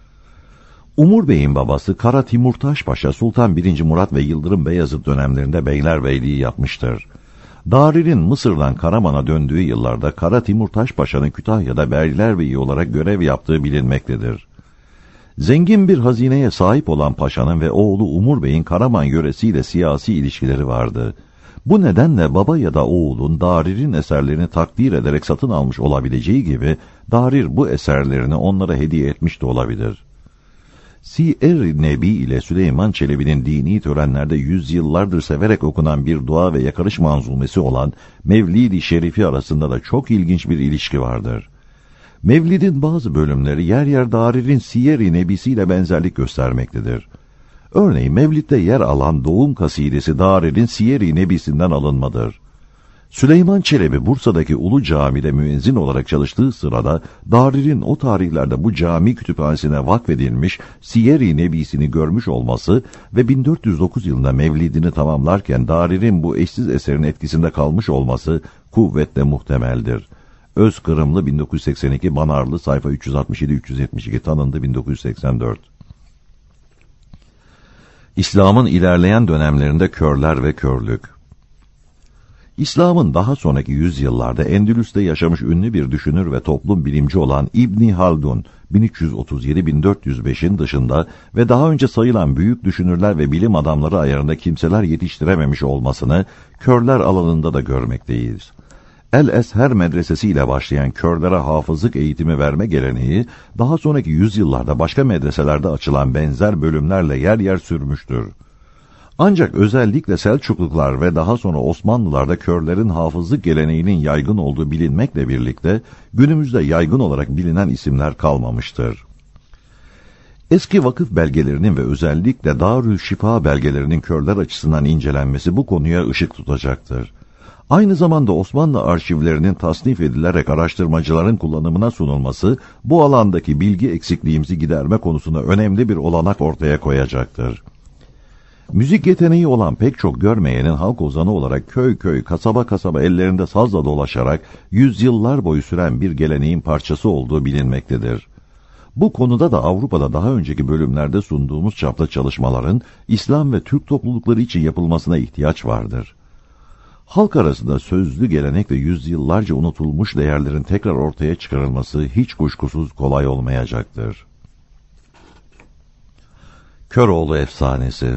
Umur Bey'in babası Kara Timurtaş Paşa Sultan birinci. Murat ve Yıldırım Beyazıt dönemlerinde beylerbeyliği yapmıştır. Darir'in Mısır'dan Karaman'a döndüğü yıllarda Kara Timurtaş Paşa'nın Kütahya'da beylerbeyi olarak görev yaptığı bilinmektedir. Zengin bir hazineye sahip olan paşanın ve oğlu Umur Bey'in Karaman yöresiyle siyasi ilişkileri vardı. Bu nedenle baba ya da oğulun Darir'in eserlerini takdir ederek satın almış olabileceği gibi Darir bu eserlerini onlara hediye etmiş de olabilir. Siyer-i Nebi ile Süleyman Çelebi'nin dini törenlerde yüzyıllardır severek okunan bir dua ve yakarış manzumesi olan Mevlid-i Şerifi arasında da çok ilginç bir ilişki vardır. Mevlid'in bazı bölümleri yer yer Darir'in Siyer-i Nebisi ile benzerlik göstermektedir. Örneğin Mevlid'de yer alan doğum kasidesi Darir'in Siyer-i Nebisi'nden alınmadır. Süleyman Çelebi Bursa'daki Ulu Cami'de müezzin olarak çalıştığı sırada Darir'in o tarihlerde bu cami kütüphanesine vakfedilmiş Siyer-i Nebisi'ni görmüş olması ve bin dört yüz dokuz yılında Mevlid'ini tamamlarken Darir'in bu eşsiz eserin etkisinde kalmış olması kuvvetle muhtemeldir. Özkırımlı bin dokuz yüz seksen iki, Banarlı sayfa üç yüz altmış yedi üç yüz yetmiş iki, Tanındı bin dokuz yüz seksen dört. İslam'ın ilerleyen dönemlerinde körler ve körlük. İslam'ın daha sonraki yüzyıllarda Endülüs'te yaşamış ünlü bir düşünür ve toplum bilimci olan İbn Haldun, bin üç yüz otuz yedi bin dört yüz beş'in dışında ve daha önce sayılan büyük düşünürler ve bilim adamları ayarında kimseler yetiştirememiş olmasını körler alanında da görmekteyiz. El-Ezher medresesi ile başlayan körlere hafızlık eğitimi verme geleneği, daha sonraki yüzyıllarda başka medreselerde açılan benzer bölümlerle yer yer sürmüştür. Ancak özellikle Selçuklular ve daha sonra Osmanlılarda körlerin hafızlık geleneğinin yaygın olduğu bilinmekle birlikte, günümüzde yaygın olarak bilinen isimler kalmamıştır. Eski vakıf belgelerinin ve özellikle Darüşşifa belgelerinin körler açısından incelenmesi bu konuya ışık tutacaktır. Aynı zamanda Osmanlı arşivlerinin tasnif edilerek araştırmacıların kullanımına sunulması, bu alandaki bilgi eksikliğimizi giderme konusunda önemli bir olanak ortaya koyacaktır. Müzik yeteneği olan pek çok görmeyenin halk ozanı olarak köy köy, kasaba kasaba ellerinde sazla dolaşarak yüzyıllar boyu süren bir geleneğin parçası olduğu bilinmektedir. Bu konuda da Avrupa'da daha önceki bölümlerde sunduğumuz çapta çalışmaların İslam ve Türk toplulukları için yapılmasına ihtiyaç vardır. Halk arasında sözlü gelenek ve yüzyıllarca unutulmuş değerlerin tekrar ortaya çıkarılması hiç kuşkusuz kolay olmayacaktır. Köroğlu efsanesi.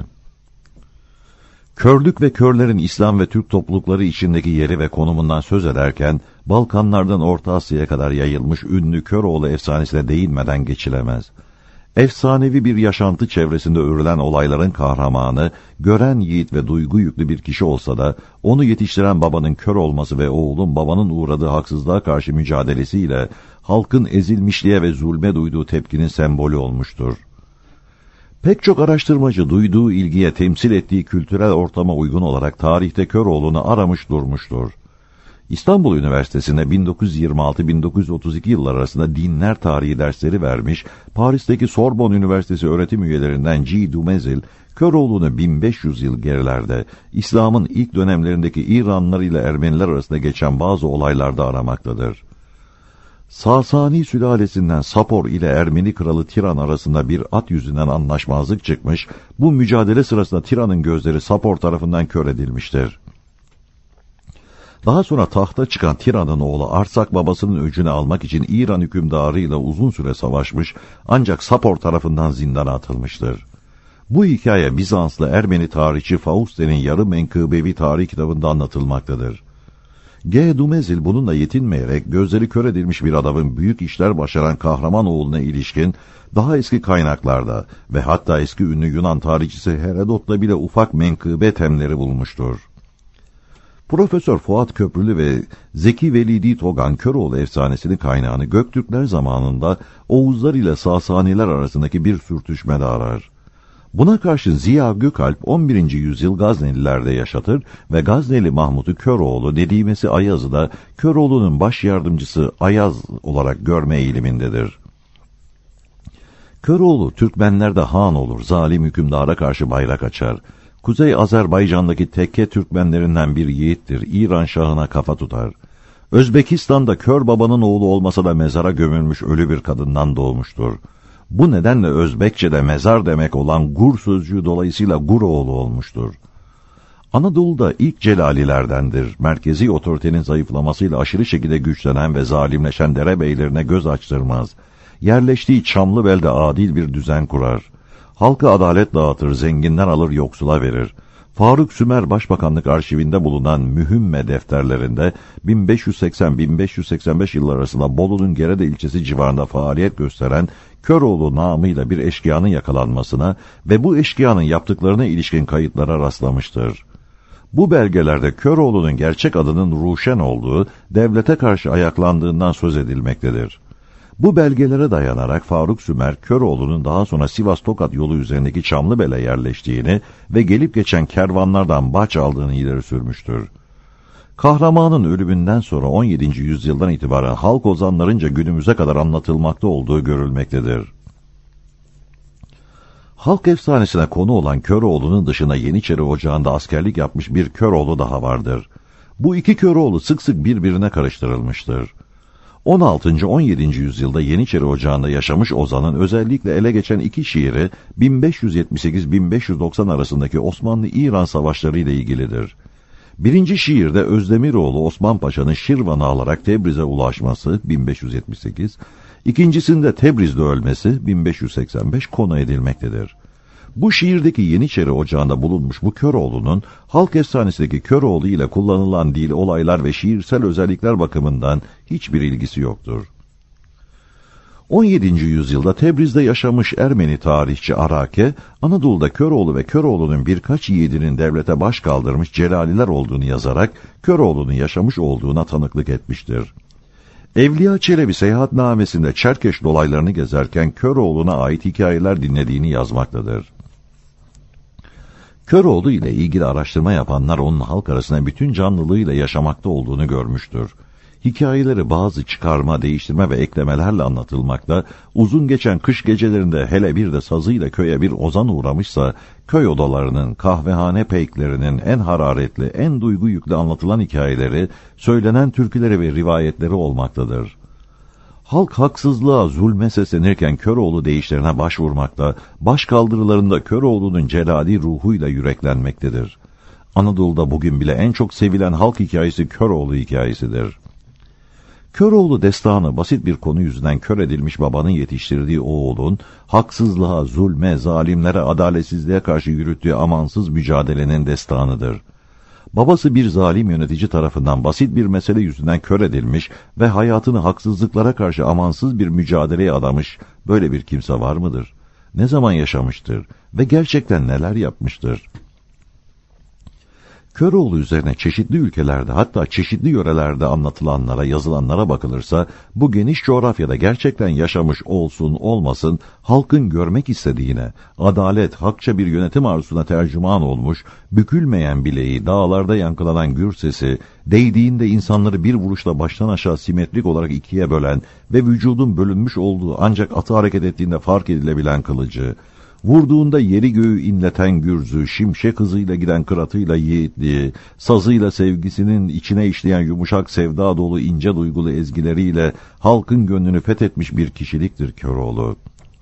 Körlük ve körlerin İslam ve Türk toplulukları içindeki yeri ve konumundan söz ederken, Balkanlardan Orta Asya'ya kadar yayılmış ünlü Köroğlu efsanesine değinmeden geçilemez. Efsanevi bir yaşantı çevresinde örülen olayların kahramanı, gören yiğit ve duygu yüklü bir kişi olsa da, onu yetiştiren babanın kör olması ve oğlun babanın uğradığı haksızlığa karşı mücadelesiyle, halkın ezilmişliğe ve zulme duyduğu tepkinin sembolü olmuştur. Pek çok araştırmacı duyduğu ilgiye, temsil ettiği kültürel ortama uygun olarak tarihte Köroğlu'nu aramış durmuştur. İstanbul Üniversitesi'nde bin dokuz yüz yirmi altı bin dokuz yüz otuz iki yıllar arasında dinler tarihi dersleri vermiş, Paris'teki Sorbonne Üniversitesi öğretim üyelerinden G. Dumezil, Köroğlu'nu bin beş yüz yıl gerilerde, İslam'ın ilk dönemlerindeki İranlılar ile Ermeniler arasında geçen bazı olaylarda aramaktadır. Sasani sülalesinden Sapor ile Ermeni kralı Tiran arasında bir at yüzünden anlaşmazlık çıkmış, bu mücadele sırasında Tiran'ın gözleri Sapor tarafından kör edilmiştir. Daha sonra tahta çıkan Tiran'ın oğlu Arsak babasının öcünü almak için İran hükümdarıyla uzun süre savaşmış, ancak Sapor tarafından zindana atılmıştır. Bu hikaye Bizanslı Ermeni tarihçi Fauste'nin Yarı Menkıbevi tarih kitabında anlatılmaktadır. G. Dumezil bununla yetinmeyerek gözleri kör edilmiş bir adamın büyük işler başaran kahraman oğluna ilişkin daha eski kaynaklarda ve hatta eski ünlü Yunan tarihçisi Herodot'ta bile ufak menkıbe temleri bulmuştur. Profesör Fuat Köprülü ve Zeki Velidi Togan Köroğlu efsanesinin kaynağını Göktürkler zamanında Oğuzlar ile Sasaniler arasındaki bir sürtüşmede arar. Buna karşın Ziya Gökalp on birinci yüzyıl Gaznelilerde yaşatır ve Gazneli Mahmud'u Köroğlu Nedimesi Ayaz'ı da Köroğlu'nun baş yardımcısı Ayaz olarak görme eğilimindedir. Köroğlu Türkmenlerde han olur, zalim hükümdara karşı bayrak açar. Kuzey Azerbaycan'daki tekke Türkmenlerinden bir yiğittir, İran şahına kafa tutar. Özbekistan'da kör babanın oğlu olmasa da mezara gömülmüş ölü bir kadından doğmuştur. Bu nedenle Özbekçe'de mezar demek olan Gur sözcüğü dolayısıyla Guroğlu olmuştur. Anadolu'da ilk Celalilerdendir. Merkezi otoritenin zayıflamasıyla aşırı şekilde güçlenen ve zalimleşen derebeylerine göz açtırmaz. Yerleştiği Çamlıbel'de adil bir düzen kurar. Halka adalet dağıtır, zenginden alır yoksula verir. Faruk Sümer Başbakanlık arşivinde bulunan mühimme defterlerinde bin beş yüz seksen bin beş yüz seksen beş yıllar arasında Bolu'nun Gerede ilçesi civarında faaliyet gösteren Köroğlu namıyla bir eşkıyanın yakalanmasına ve bu eşkıyanın yaptıklarına ilişkin kayıtlara rastlamıştır. Bu belgelerde Köroğlu'nun gerçek adının Ruşen olduğu, devlete karşı ayaklandığından söz edilmektedir. Bu belgelere dayanarak Faruk Sümer, Köroğlu'nun daha sonra Sivas-Tokat yolu üzerindeki Çamlıbel'e yerleştiğini ve gelip geçen kervanlardan baç aldığını ileri sürmüştür. Kahramanın ölümünden sonra on yedinci yüzyıldan itibaren halk ozanlarınca günümüze kadar anlatılmakta olduğu görülmektedir. Halk efsanesine konu olan Köroğlu'nun dışında Yeniçeri Ocağı'nda askerlik yapmış bir Köroğlu daha vardır. Bu iki Köroğlu sık sık birbirine karıştırılmıştır. on altıncı on yedinci yüzyılda Yeniçeri Ocağı'nda yaşamış Ozan'ın özellikle ele geçen iki şiiri bin beş yüz yetmiş sekiz bin beş yüz doksan arasındaki Osmanlı-İran savaşları ile ilgilidir. Birinci şiirde Özdemiroğlu Osman Paşa'nın Şirvan'ı alarak Tebriz'e ulaşması bin beş yüz yetmiş sekiz, ikincisinde Tebriz'de ölmesi bin beş yüz seksen beş konu edilmektedir. Bu şiirdeki Yeniçeri Ocağı'nda bulunmuş bu Köroğlu'nun halk efsanesindeki Köroğlu ile kullanılan dil, olaylar ve şiirsel özellikler bakımından hiçbir ilgisi yoktur. on yedinci yüzyılda Tebriz'de yaşamış Ermeni tarihçi Arake, Anadolu'da Köroğlu ve Köroğlu'nun birkaç yiğidinin devlete baş kaldırmış Celaliler olduğunu yazarak Köroğlu'nun yaşamış olduğuna tanıklık etmiştir. Evliya Çelebi seyahatnamesinde Çerkeş dolaylarını gezerken Köroğlu'na ait hikayeler dinlediğini yazmaktadır. Köroğlu ile ilgili araştırma yapanlar onun halk arasında bütün canlılığıyla yaşamakta olduğunu görmüştür. Hikayeleri bazı çıkarma, değiştirme ve eklemelerle anlatılmakta, uzun geçen kış gecelerinde hele bir de sazıyla köye bir ozan uğramışsa, köy odalarının, kahvehane peyklerinin en hararetli, en duygu yüklü anlatılan hikayeleri, söylenen türküleri ve rivayetleri olmaktadır. Halk haksızlığa, zulme seslenirken Köroğlu deyişlerine başvurmakta, başkaldırılarında Köroğlu'nun celali ruhuyla yüreklenmektedir. Anadolu'da bugün bile en çok sevilen halk hikayesi Köroğlu hikayesidir. Köroğlu destanı basit bir konu yüzünden kör edilmiş babanın yetiştirdiği oğulun, haksızlığa, zulme, zalimlere, adaletsizliğe karşı yürüttüğü amansız mücadelenin destanıdır. Babası bir zalim yönetici tarafından basit bir mesele yüzünden kör edilmiş ve hayatını haksızlıklara karşı amansız bir mücadeleye adamış böyle bir kimse var mıdır? Ne zaman yaşamıştır ve gerçekten neler yapmıştır? Köroğlu üzerine çeşitli ülkelerde hatta çeşitli yörelerde anlatılanlara, yazılanlara bakılırsa bu geniş coğrafyada gerçekten yaşamış olsun olmasın halkın görmek istediğine, adalet, hakça bir yönetim arzusuna tercüman olmuş, bükülmeyen bileği, dağlarda yankılanan gür sesi, değdiğinde insanları bir vuruşla baştan aşağı simetrik olarak ikiye bölen ve vücudun bölünmüş olduğu ancak atı hareket ettiğinde fark edilebilen kılıcı, vurduğunda yeri göğü inleten gürzü, şimşek hızıyla giden kıratıyla yiğitliği, sazıyla sevgisinin içine işleyen yumuşak sevda dolu ince duygulu ezgileriyle halkın gönlünü fethetmiş bir kişiliktir Köroğlu.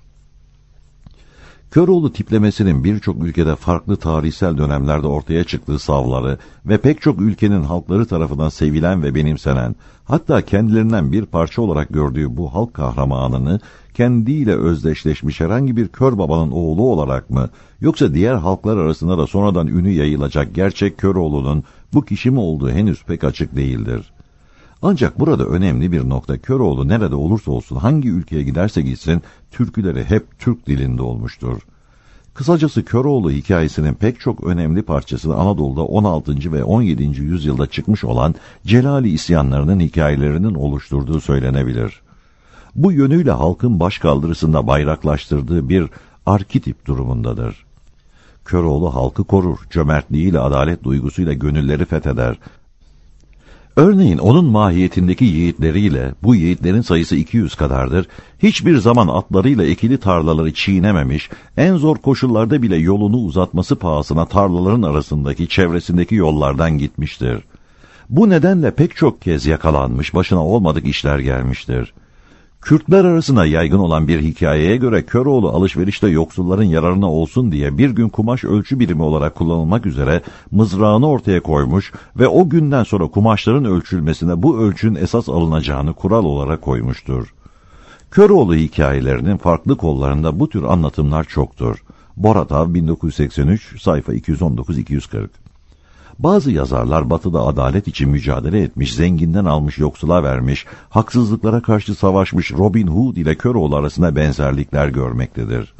Köroğlu tiplemesinin birçok ülkede farklı tarihsel dönemlerde ortaya çıktığı savları ve pek çok ülkenin halkları tarafından sevilen ve benimsenen, hatta kendilerinden bir parça olarak gördüğü bu halk kahramanını kendiyle özdeşleşmiş herhangi bir kör babanın oğlu olarak mı, yoksa diğer halklar arasında da sonradan ünü yayılacak gerçek Köroğlu'nun bu kişi mi olduğu henüz pek açık değildir. Ancak burada önemli bir nokta, Köroğlu nerede olursa olsun, hangi ülkeye giderse gitsin, türküleri hep Türk dilinde olmuştur. Kısacası Köroğlu hikayesinin pek çok önemli parçasını Anadolu'da on altıncı ve on yedinci yüzyılda çıkmış olan Celali isyanlarının hikayelerinin oluşturduğu söylenebilir. Bu yönüyle halkın başkaldırısında bayraklaştırdığı bir arketip durumundadır. Köroğlu halkı korur, cömertliğiyle, adalet duygusuyla gönülleri fetheder. Örneğin onun mahiyetindeki yiğitleriyle, bu yiğitlerin sayısı iki yüz kadardır, hiçbir zaman atlarıyla ekili tarlaları çiğnememiş, en zor koşullarda bile yolunu uzatması pahasına tarlaların arasındaki, çevresindeki yollardan gitmiştir. Bu nedenle pek çok kez yakalanmış, başına olmadık işler gelmiştir. Kürtler arasında yaygın olan bir hikayeye göre Köroğlu alışverişte yoksulların yararına olsun diye bir gün kumaş ölçü birimi olarak kullanılmak üzere mızrağını ortaya koymuş ve o günden sonra kumaşların ölçülmesine bu ölçünün esas alınacağını kural olarak koymuştur. Köroğlu hikayelerinin farklı kollarında bu tür anlatımlar çoktur. Boratav bin dokuz yüz seksen üç sayfa iki yüz on dokuz iki yüz kırk. Bazı yazarlar batıda adalet için mücadele etmiş, zenginden almış yoksula vermiş, haksızlıklara karşı savaşmış Robin Hood ile Köroğlu arasında benzerlikler görmektedir.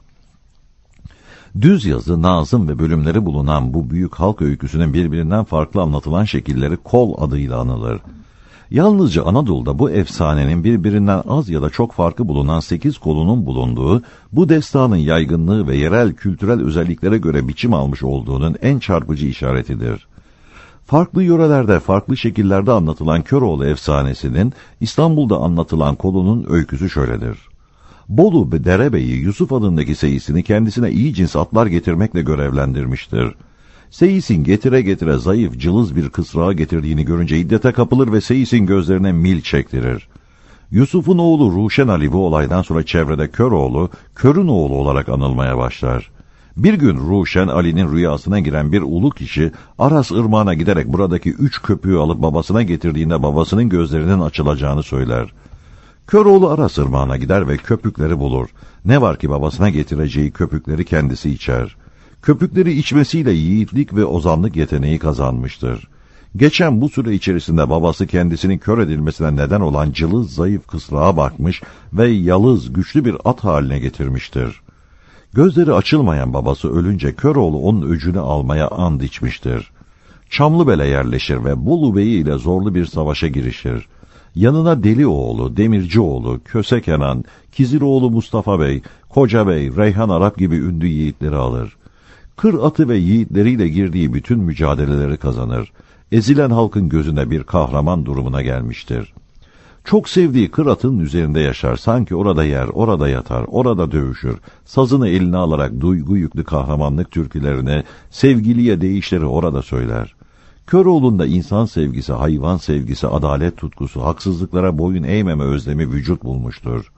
Düz yazı, nazım ve bölümleri bulunan bu büyük halk öyküsünün birbirinden farklı anlatılan şekilleri kol adıyla anılır. Yalnızca Anadolu'da bu efsanenin birbirinden az ya da çok farkı bulunan sekiz kolunun bulunduğu, bu destanın yaygınlığı ve yerel kültürel özelliklere göre biçim almış olduğunun en çarpıcı işaretidir. Farklı yörelerde, farklı şekillerde anlatılan Köroğlu efsanesinin İstanbul'da anlatılan kolunun öyküsü şöyledir. Bolu derebeyi Yusuf adındaki seyisini kendisine iyi cins atlar getirmekle görevlendirmiştir. Seyisin getire getire zayıf, cılız bir kısrağı getirdiğini görünce hiddete kapılır ve seyisin gözlerine mil çektirir. Yusuf'un oğlu Ruşen Ali bu olaydan sonra çevrede Köroğlu, Kör'ün oğlu olarak anılmaya başlar. Bir gün Ruşen Ali'nin rüyasına giren bir ulu kişi Aras ırmağına giderek buradaki üç köpüğü alıp babasına getirdiğinde babasının gözlerinin açılacağını söyler. Köroğlu Aras ırmağına gider ve köpükleri bulur. Ne var ki babasına getireceği köpükleri kendisi içer. Köpükleri içmesiyle yiğitlik ve ozanlık yeteneği kazanmıştır. Geçen bu süre içerisinde babası kendisinin kör edilmesine neden olan cılız zayıf kısrağa bakmış ve yalız güçlü bir at haline getirmiştir. Gözleri açılmayan babası ölünce Köroğlu onun öcünü almaya and içmiştir. Çamlıbel'e yerleşir ve Bolu Bey'i ile zorlu bir savaşa girişir. Yanına Delioğlu, Demircioğlu, Köse Kenan, Kiziroğlu Mustafa Bey, Koca Bey, Reyhan Arap gibi ünlü yiğitleri alır. Kır atı ve yiğitleriyle girdiği bütün mücadeleleri kazanır. Ezilen halkın gözünde bir kahraman durumuna gelmiştir. Çok sevdiği kır atının üzerinde yaşar, sanki orada yer, orada yatar, orada dövüşür. Sazını eline alarak duygu yüklü kahramanlık türkülerini, sevgiliye deyişleri orada söyler. Köroğlu'nda insan sevgisi, hayvan sevgisi, adalet tutkusu, haksızlıklara boyun eğmeme özlemi vücut bulmuştur.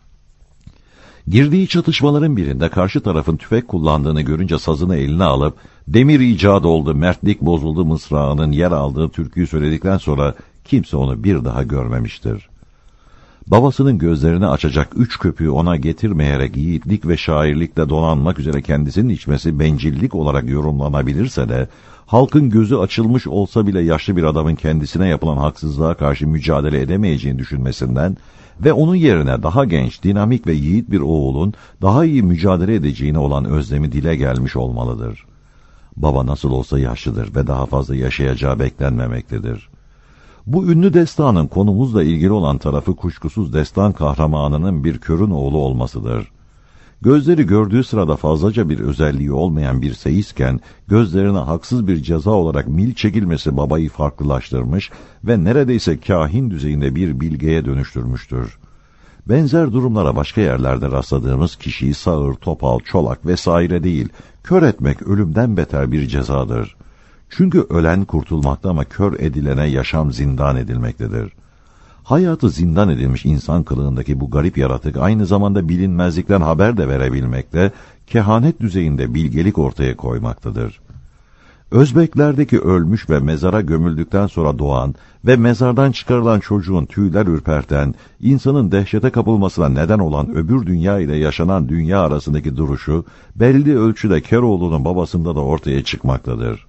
Girdiği çatışmaların birinde karşı tarafın tüfek kullandığını görünce sazını eline alıp demir icat oldu, mertlik bozuldu mısrağının yer aldığı türküyü söyledikten sonra kimse onu bir daha görmemiştir. Babasının gözlerini açacak üç köpüğü ona getirmeyerek yiğitlik ve şairlikle donanmak üzere kendisinin içmesi bencillik olarak yorumlanabilirse de, halkın gözü açılmış olsa bile yaşlı bir adamın kendisine yapılan haksızlığa karşı mücadele edemeyeceğini düşünmesinden ve onun yerine daha genç, dinamik ve yiğit bir oğulun daha iyi mücadele edeceğine olan özlemi dile gelmiş olmalıdır. Baba nasıl olsa yaşlıdır ve daha fazla yaşayacağı beklenmemektedir. Bu ünlü destanın konumuzla ilgili olan tarafı kuşkusuz destan kahramanının bir körün oğlu olmasıdır. Gözleri gördüğü sırada fazlaca bir özelliği olmayan bir seyisken, gözlerine haksız bir ceza olarak mil çekilmesi babayı farklılaştırmış ve neredeyse kahin düzeyinde bir bilgeye dönüştürmüştür. Benzer durumlara başka yerlerde rastladığımız kişiyi sağır, topal, çolak vesaire değil, kör etmek ölümden beter bir cezadır. Çünkü ölen kurtulmakta ama kör edilene yaşam zindan edilmektedir. Hayatı zindan edilmiş insan kılığındaki bu garip yaratık aynı zamanda bilinmezlikten haber de verebilmekte, kehanet düzeyinde bilgelik ortaya koymaktadır. Özbeklerdeki ölmüş ve mezara gömüldükten sonra doğan ve mezardan çıkarılan çocuğun tüyler ürperten, insanın dehşete kapılmasına neden olan öbür dünya ile yaşanan dünya arasındaki duruşu, belli ölçüde Köroğlu'nun babasında da ortaya çıkmaktadır.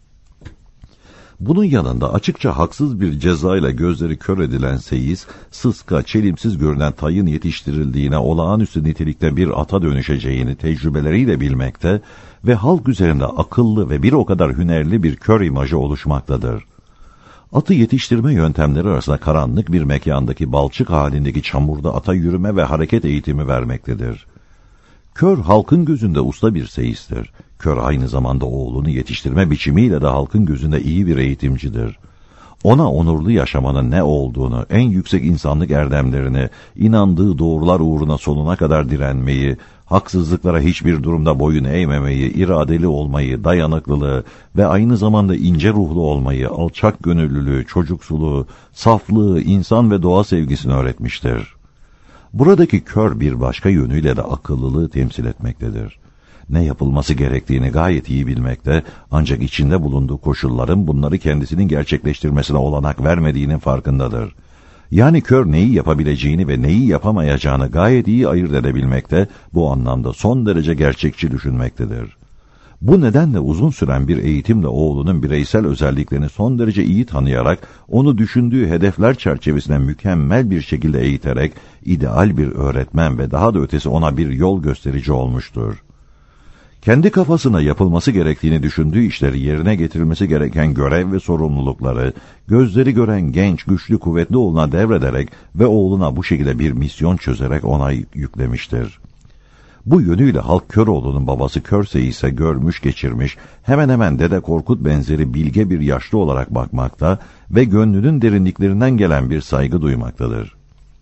Bunun yanında açıkça haksız bir cezayla gözleri kör edilen seyis, sıska, çelimsiz görünen tayın yetiştirildiğine olağanüstü nitelikte bir ata dönüşeceğini tecrübeleriyle bilmekte ve halk üzerinde akıllı ve bir o kadar hünerli bir kör imajı oluşmaktadır. Atı yetiştirme yöntemleri arasında karanlık bir mekandaki balçık halindeki çamurda ata yürüme ve hareket eğitimi vermektedir. Kör halkın gözünde usta bir seyistir. Kör aynı zamanda oğlunu yetiştirme biçimiyle de halkın gözünde iyi bir eğitimcidir. Ona onurlu yaşamanın ne olduğunu, en yüksek insanlık erdemlerini, inandığı doğrular uğruna sonuna kadar direnmeyi, haksızlıklara hiçbir durumda boyun eğmemeyi, iradeli olmayı, dayanıklılığı ve aynı zamanda ince ruhlu olmayı, alçak gönüllülüğü, çocuksuluğu, saflığı, insan ve doğa sevgisini öğretmiştir. Buradaki kör bir başka yönüyle de akıllılığı temsil etmektedir. Ne yapılması gerektiğini gayet iyi bilmekte, ancak içinde bulunduğu koşulların bunları kendisinin gerçekleştirmesine olanak vermediğinin farkındadır. Yani kör neyi yapabileceğini ve neyi yapamayacağını gayet iyi ayırt edebilmekte, bu anlamda son derece gerçekçi düşünmektedir. Bu nedenle uzun süren bir eğitimle oğlunun bireysel özelliklerini son derece iyi tanıyarak, onu düşündüğü hedefler çerçevesine mükemmel bir şekilde eğiterek, ideal bir öğretmen ve daha da ötesi ona bir yol gösterici olmuştur. Kendi kafasına yapılması gerektiğini düşündüğü işleri yerine getirilmesi gereken görev ve sorumlulukları, gözleri gören genç, güçlü, kuvvetli oğluna devrederek ve oğluna bu şekilde bir misyon çözerek ona yüklemiştir. Bu yönüyle halk Köroğlu'nun babası Körse ise görmüş geçirmiş, hemen hemen Dede Korkut benzeri bilge bir yaşlı olarak bakmakta ve gönlünün derinliklerinden gelen bir saygı duymaktadır.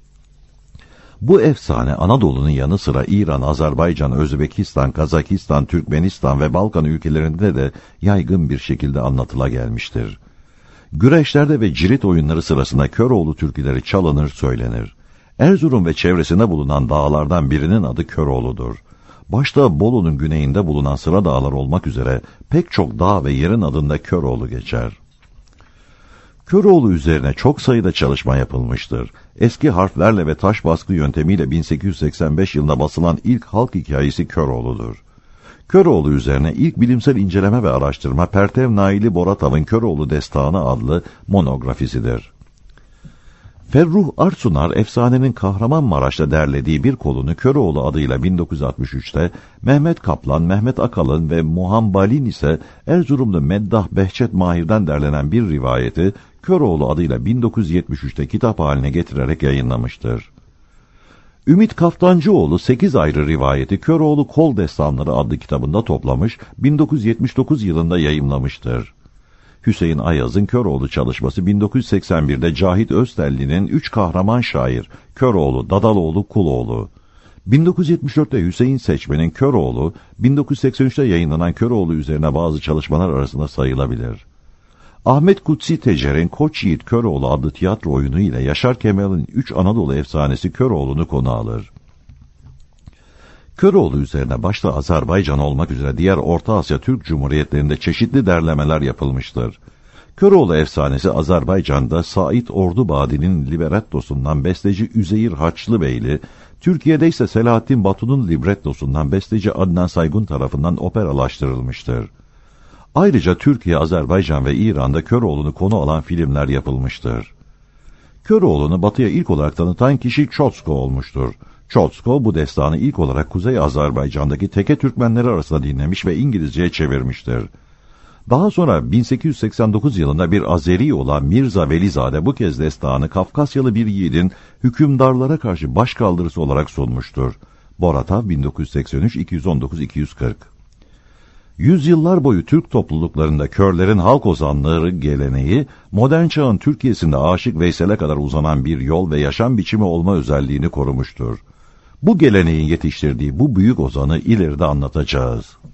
Bu efsane Anadolu'nun yanı sıra İran, Azerbaycan, Özbekistan, Kazakistan, Türkmenistan ve Balkan ülkelerinde de yaygın bir şekilde anlatıla gelmiştir. Güreşlerde ve cirit oyunları sırasında Köroğlu türküleri çalınır söylenir. Erzurum ve çevresinde bulunan dağlardan birinin adı Köroğlu'dur. Başta Bolu'nun güneyinde bulunan Sıra Dağlar olmak üzere pek çok dağ ve yerin adında Köroğlu geçer. Köroğlu üzerine çok sayıda çalışma yapılmıştır. Eski harflerle ve taş baskı yöntemiyle bin sekiz yüz seksen beş yılında basılan ilk halk hikayesi Köroğlu'dur. Köroğlu üzerine ilk bilimsel inceleme ve araştırma Pertev Naili Boratav'ın Köroğlu Destanı adlı monografisidir. Ferruh Arsunar, efsanenin Kahramanmaraş'ta derlediği bir kolunu Köroğlu adıyla bin dokuz yüz altmış üçte, Mehmet Kaplan, Mehmet Akalın ve Muhambalin ise Erzurumlu Meddah Behçet Mahir'den derlenen bir rivayeti Köroğlu adıyla bin dokuz yüz yetmiş üçte kitap haline getirerek yayınlamıştır. Ümit Kaftancıoğlu sekiz ayrı rivayeti Köroğlu Kol Destanları adlı kitabında toplamış, bin dokuz yüz yetmiş dokuz yılında yayımlamıştır. Hüseyin Ayaz'ın Köroğlu çalışması bin dokuz yüz seksen birde Cahit Öztelli'nin üç kahraman şair Köroğlu, Dadaloğlu, Kuloğlu. bin dokuz yüz yetmiş dörtte Hüseyin Seçmen'in Köroğlu, bin dokuz yüz seksen üçte yayınlanan Köroğlu üzerine bazı çalışmalar arasında sayılabilir. Ahmet Kutsi Tecer'in Koç Yiğit Köroğlu adlı tiyatro oyunu ile Yaşar Kemal'in üç Anadolu efsanesi Köroğlu'nu konu alır. Köroğlu üzerine başta Azerbaycan olmak üzere diğer Orta Asya Türk Cumhuriyetlerinde çeşitli derlemeler yapılmıştır. Köroğlu efsanesi Azerbaycan'da Said Ordubadi'nin librettosundan besteci Üzeyir Haçlıbeyli, Türkiye'de ise Selahattin Batu'nun librettosundan besteci Adnan Saygun tarafından operalaştırılmıştır. Ayrıca Türkiye, Azerbaycan ve İran'da Köroğlu'nu konu alan filmler yapılmıştır. Köroğlu'nu Batı'ya ilk olarak tanıtan kişi Çotsko olmuştur. Çotsko bu destanı ilk olarak Kuzey Azerbaycan'daki Teke Türkmenleri arasında dinlemiş ve İngilizceye çevirmiştir. Daha sonra bin sekiz yüz seksen dokuz yılında bir Azeri olan Mirza Velizade bu kez destanı Kafkasyalı bir yiğidin hükümdarlara karşı başkaldırısı olarak sunmuştur. Boratav bin dokuz yüz seksen üç iki yüz on dokuz iki yüz kırk. Yüzyıllar boyu Türk topluluklarında körlerin halk ozanları geleneği, modern çağın Türkiye'sinde Aşık Veysel'e kadar uzanan bir yol ve yaşam biçimi olma özelliğini korumuştur. Bu geleneğin yetiştirdiği bu büyük ozanı ileride anlatacağız.